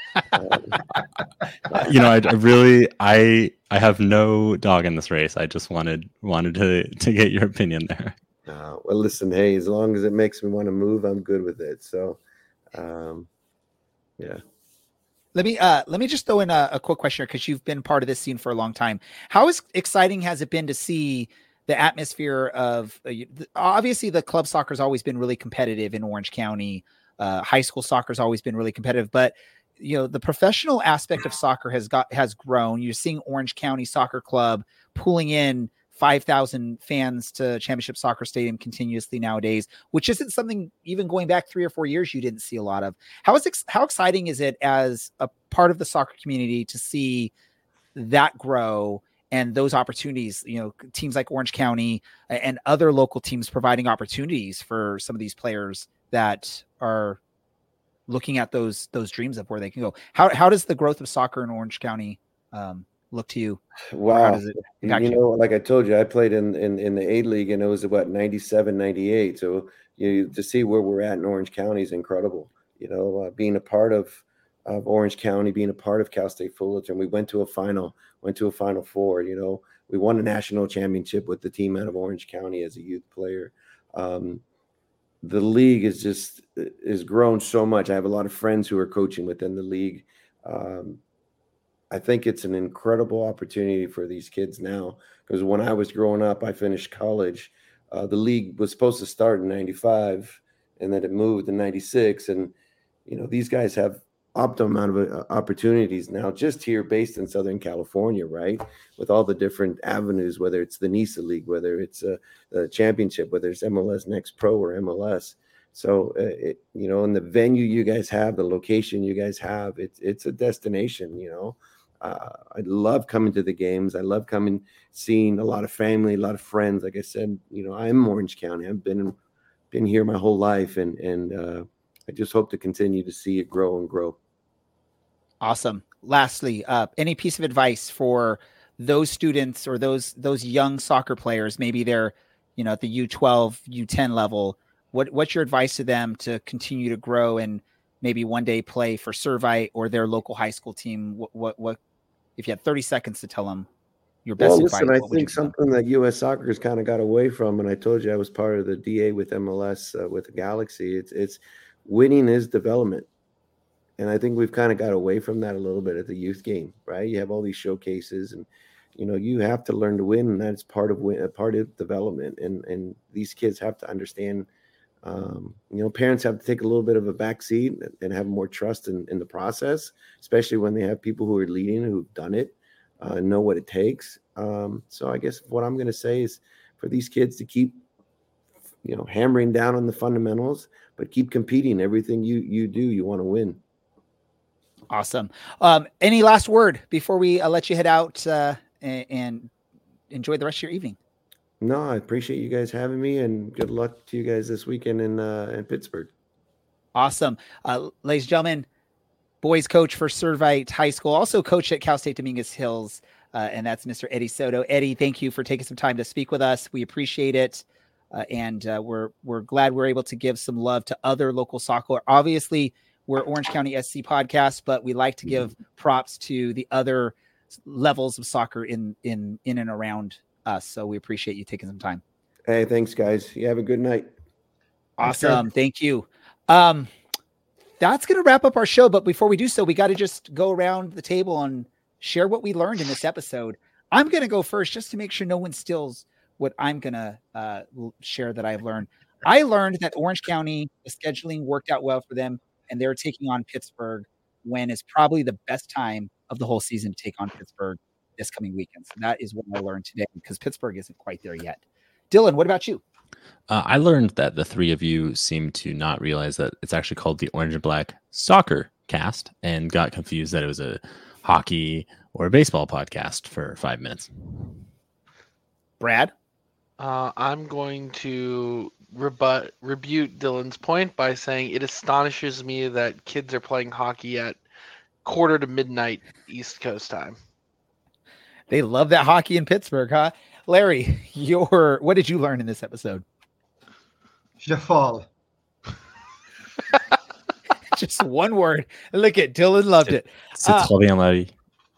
I have no dog in this race. I just wanted to get your opinion there. Well, listen, hey, as long as it makes me want to move, I'm good with it. So, yeah. Let me just throw in a quick question, because you've been part of this scene for a long time. How exciting has it been to see the atmosphere of obviously the club soccer has always been really competitive in Orange County. High school soccer has always been really competitive, but the professional aspect of soccer has grown. You're seeing Orange County Soccer Club pulling in 5,000 fans to Championship Soccer Stadium continuously nowadays, which isn't something even going back 3 or 4 years you didn't see a lot of. How exciting is it as a part of the soccer community to see that grow? And those opportunities, teams like Orange County and other local teams providing opportunities for some of these players that are looking at those dreams of where they can go. How does the growth of soccer in Orange County look to you? Wow. How does it impact you? Like I told you, I played in the A League, and it was about 97, 98. So to see where we're at in Orange County is incredible. Being a part of Orange County, being a part of Cal State Fullerton, we went to a Final Four. We won a national championship with the team out of Orange County as a youth player. The league is grown so much. I have a lot of friends who are coaching within the league. I think it's an incredible opportunity for these kids now, because when I was growing up, I finished college. The league was supposed to start in 95, and then it moved in 96. And, these guys have optimum amount of opportunities now just here based in Southern California, right? With all the different avenues, whether it's the NISA League, whether it's the championship, whether it's MLS Next Pro or MLS. So, in the venue you guys have, the location you guys have, it's a destination, I love coming to the games. I love seeing a lot of family, a lot of friends. Like I said, I'm Orange County. I've been here my whole life, and I just hope to continue to see it grow and grow. Awesome. Lastly, any piece of advice for those students or those young soccer players? Maybe they're, at the U12, U10 level. What's your advice to them to continue to grow and maybe one day play for Servite or their local high school team? What if you had 30 seconds to tell them your best advice? Listen, I think something that U.S. Soccer has kind of got away from, and I told you I was part of the DA with MLS with the Galaxy. It's winning is development, and I think we've kind of got away from that a little bit at the youth game, right? You have all these showcases, and you have to learn to win, and that's part of development. And these kids have to understand. Parents have to take a little bit of a back seat and have more trust in the process, especially when they have people who are leading, who've done it, know what it takes. So I guess what I'm going to say is for these kids to keep hammering down on the fundamentals, but keep competing. Everything you do, you want to win. Awesome. Any last word before we let you head out and enjoy the rest of your evening? No, I appreciate you guys having me, and good luck to you guys this weekend in Pittsburgh. Awesome. Ladies and gentlemen, boys coach for Servite High School, also coach at Cal State Dominguez Hills, and that's Mr. Eddie Soto. Eddie, thank you for taking some time to speak with us. We appreciate it, and we're glad we're able to give some love to other local soccer. Obviously, we're Orange County SC podcast, but we like to give props to the other levels of soccer in and around us. So we appreciate you taking some time. Hey, thanks, guys. You have a good night. Awesome. Thank you. That's going to wrap up our show. But before we do so, we got to just go around the table and share what we learned in this episode. I'm going to go first just to make sure no one steals what I'm going to share that I've learned. I learned that Orange County, the scheduling worked out well for them, and they're taking on Pittsburgh when is probably the best time of the whole season to take on Pittsburgh this coming weekend. So that is what I learned today, because Pittsburgh isn't quite there yet. Dylan, what about you? I learned that the three of you seem to not realize that it's actually called the Orange and Black Soccer Cast, and got confused that it was a hockey or a baseball podcast for 5 minutes. Brad? I'm going to rebuke Dylan's point by saying it astonishes me that kids are playing hockey at 1:45 to midnight East Coast time. They love that hockey in Pittsburgh, huh? Larry, what did you learn in this episode? Je fall. Just one word. Look at Dylan loved it. C'est trop bien, Larry.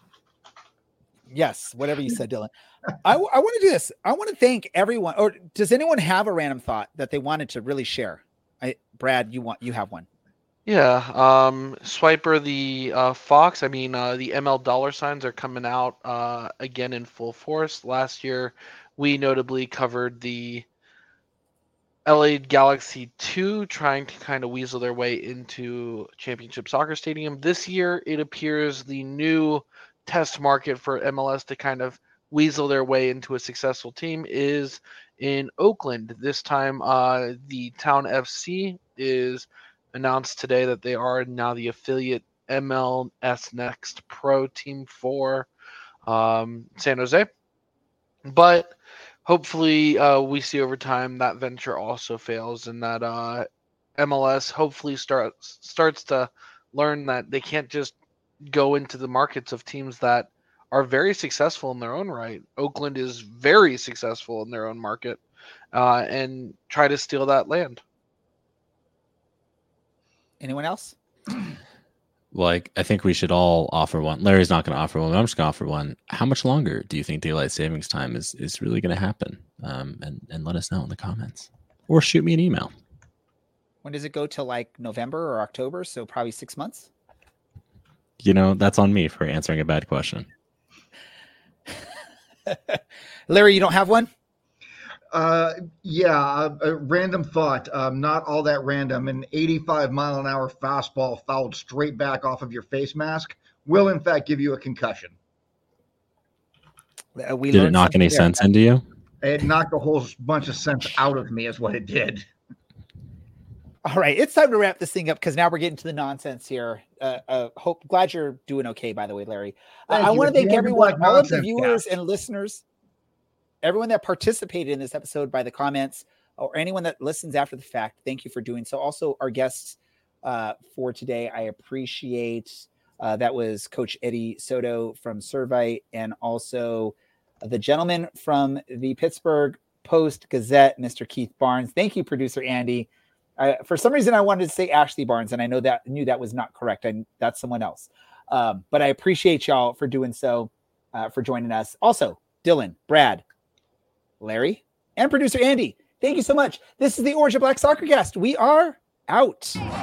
Yes, whatever you said, Dylan. I want to do this. I want to thank everyone. Or does anyone have a random thought that they wanted to really share? Brad, you have one. Yeah, Swiper the Fox. I mean, the ML dollar signs are coming out again in full force. Last year, we notably covered the LA Galaxy 2 trying to kind of weasel their way into Championship Soccer Stadium. This year, it appears the new test market for MLS to kind of weasel their way into a successful team is in Oakland. This time, the Town FC is announced today that they are now the affiliate MLS Next Pro team for San Jose. But hopefully we see over time that venture also fails, and that MLS hopefully starts to learn that they can't just go into the markets of teams that are very successful in their own right. Oakland is very successful in their own market, and try to steal that land. Anyone else? Well, I think we should all offer one. Larry's not going to offer one, but I'm just going to offer one. How much longer do you think daylight savings time is really going to happen? And let us know in the comments, or shoot me an email. When does it go till like November or October? So probably 6 months. That's on me for answering a bad question. Larry, you don't have one? Yeah, a random thought. Not all that random. An 85-mile-an-hour fastball fouled straight back off of your face mask will, in fact, give you a concussion. Did it knock any sense into you? It knocked a whole bunch of sense out of me is what it did. All right, it's time to wrap this thing up, because now we're getting to the nonsense here. Glad you're doing okay, by the way, Larry. I want to thank everyone, all of the viewers and listeners, everyone that participated in this episode by the comments, or anyone that listens after the fact. Thank you for doing so. Also, our guests for today, I appreciate. That was Coach Eddie Soto from Servite, and also the gentleman from the Pittsburgh Post-Gazette, Mr. Keith Barnes. Thank you, producer Andy. For some reason, I wanted to say Ashley Barnes, and I knew that was not correct. That's someone else. But I appreciate y'all for doing so, for joining us. Also, Dylan, Brad, Larry, and producer Andy, thank you so much. This is the Orange and Black Soccer Cast. We are out.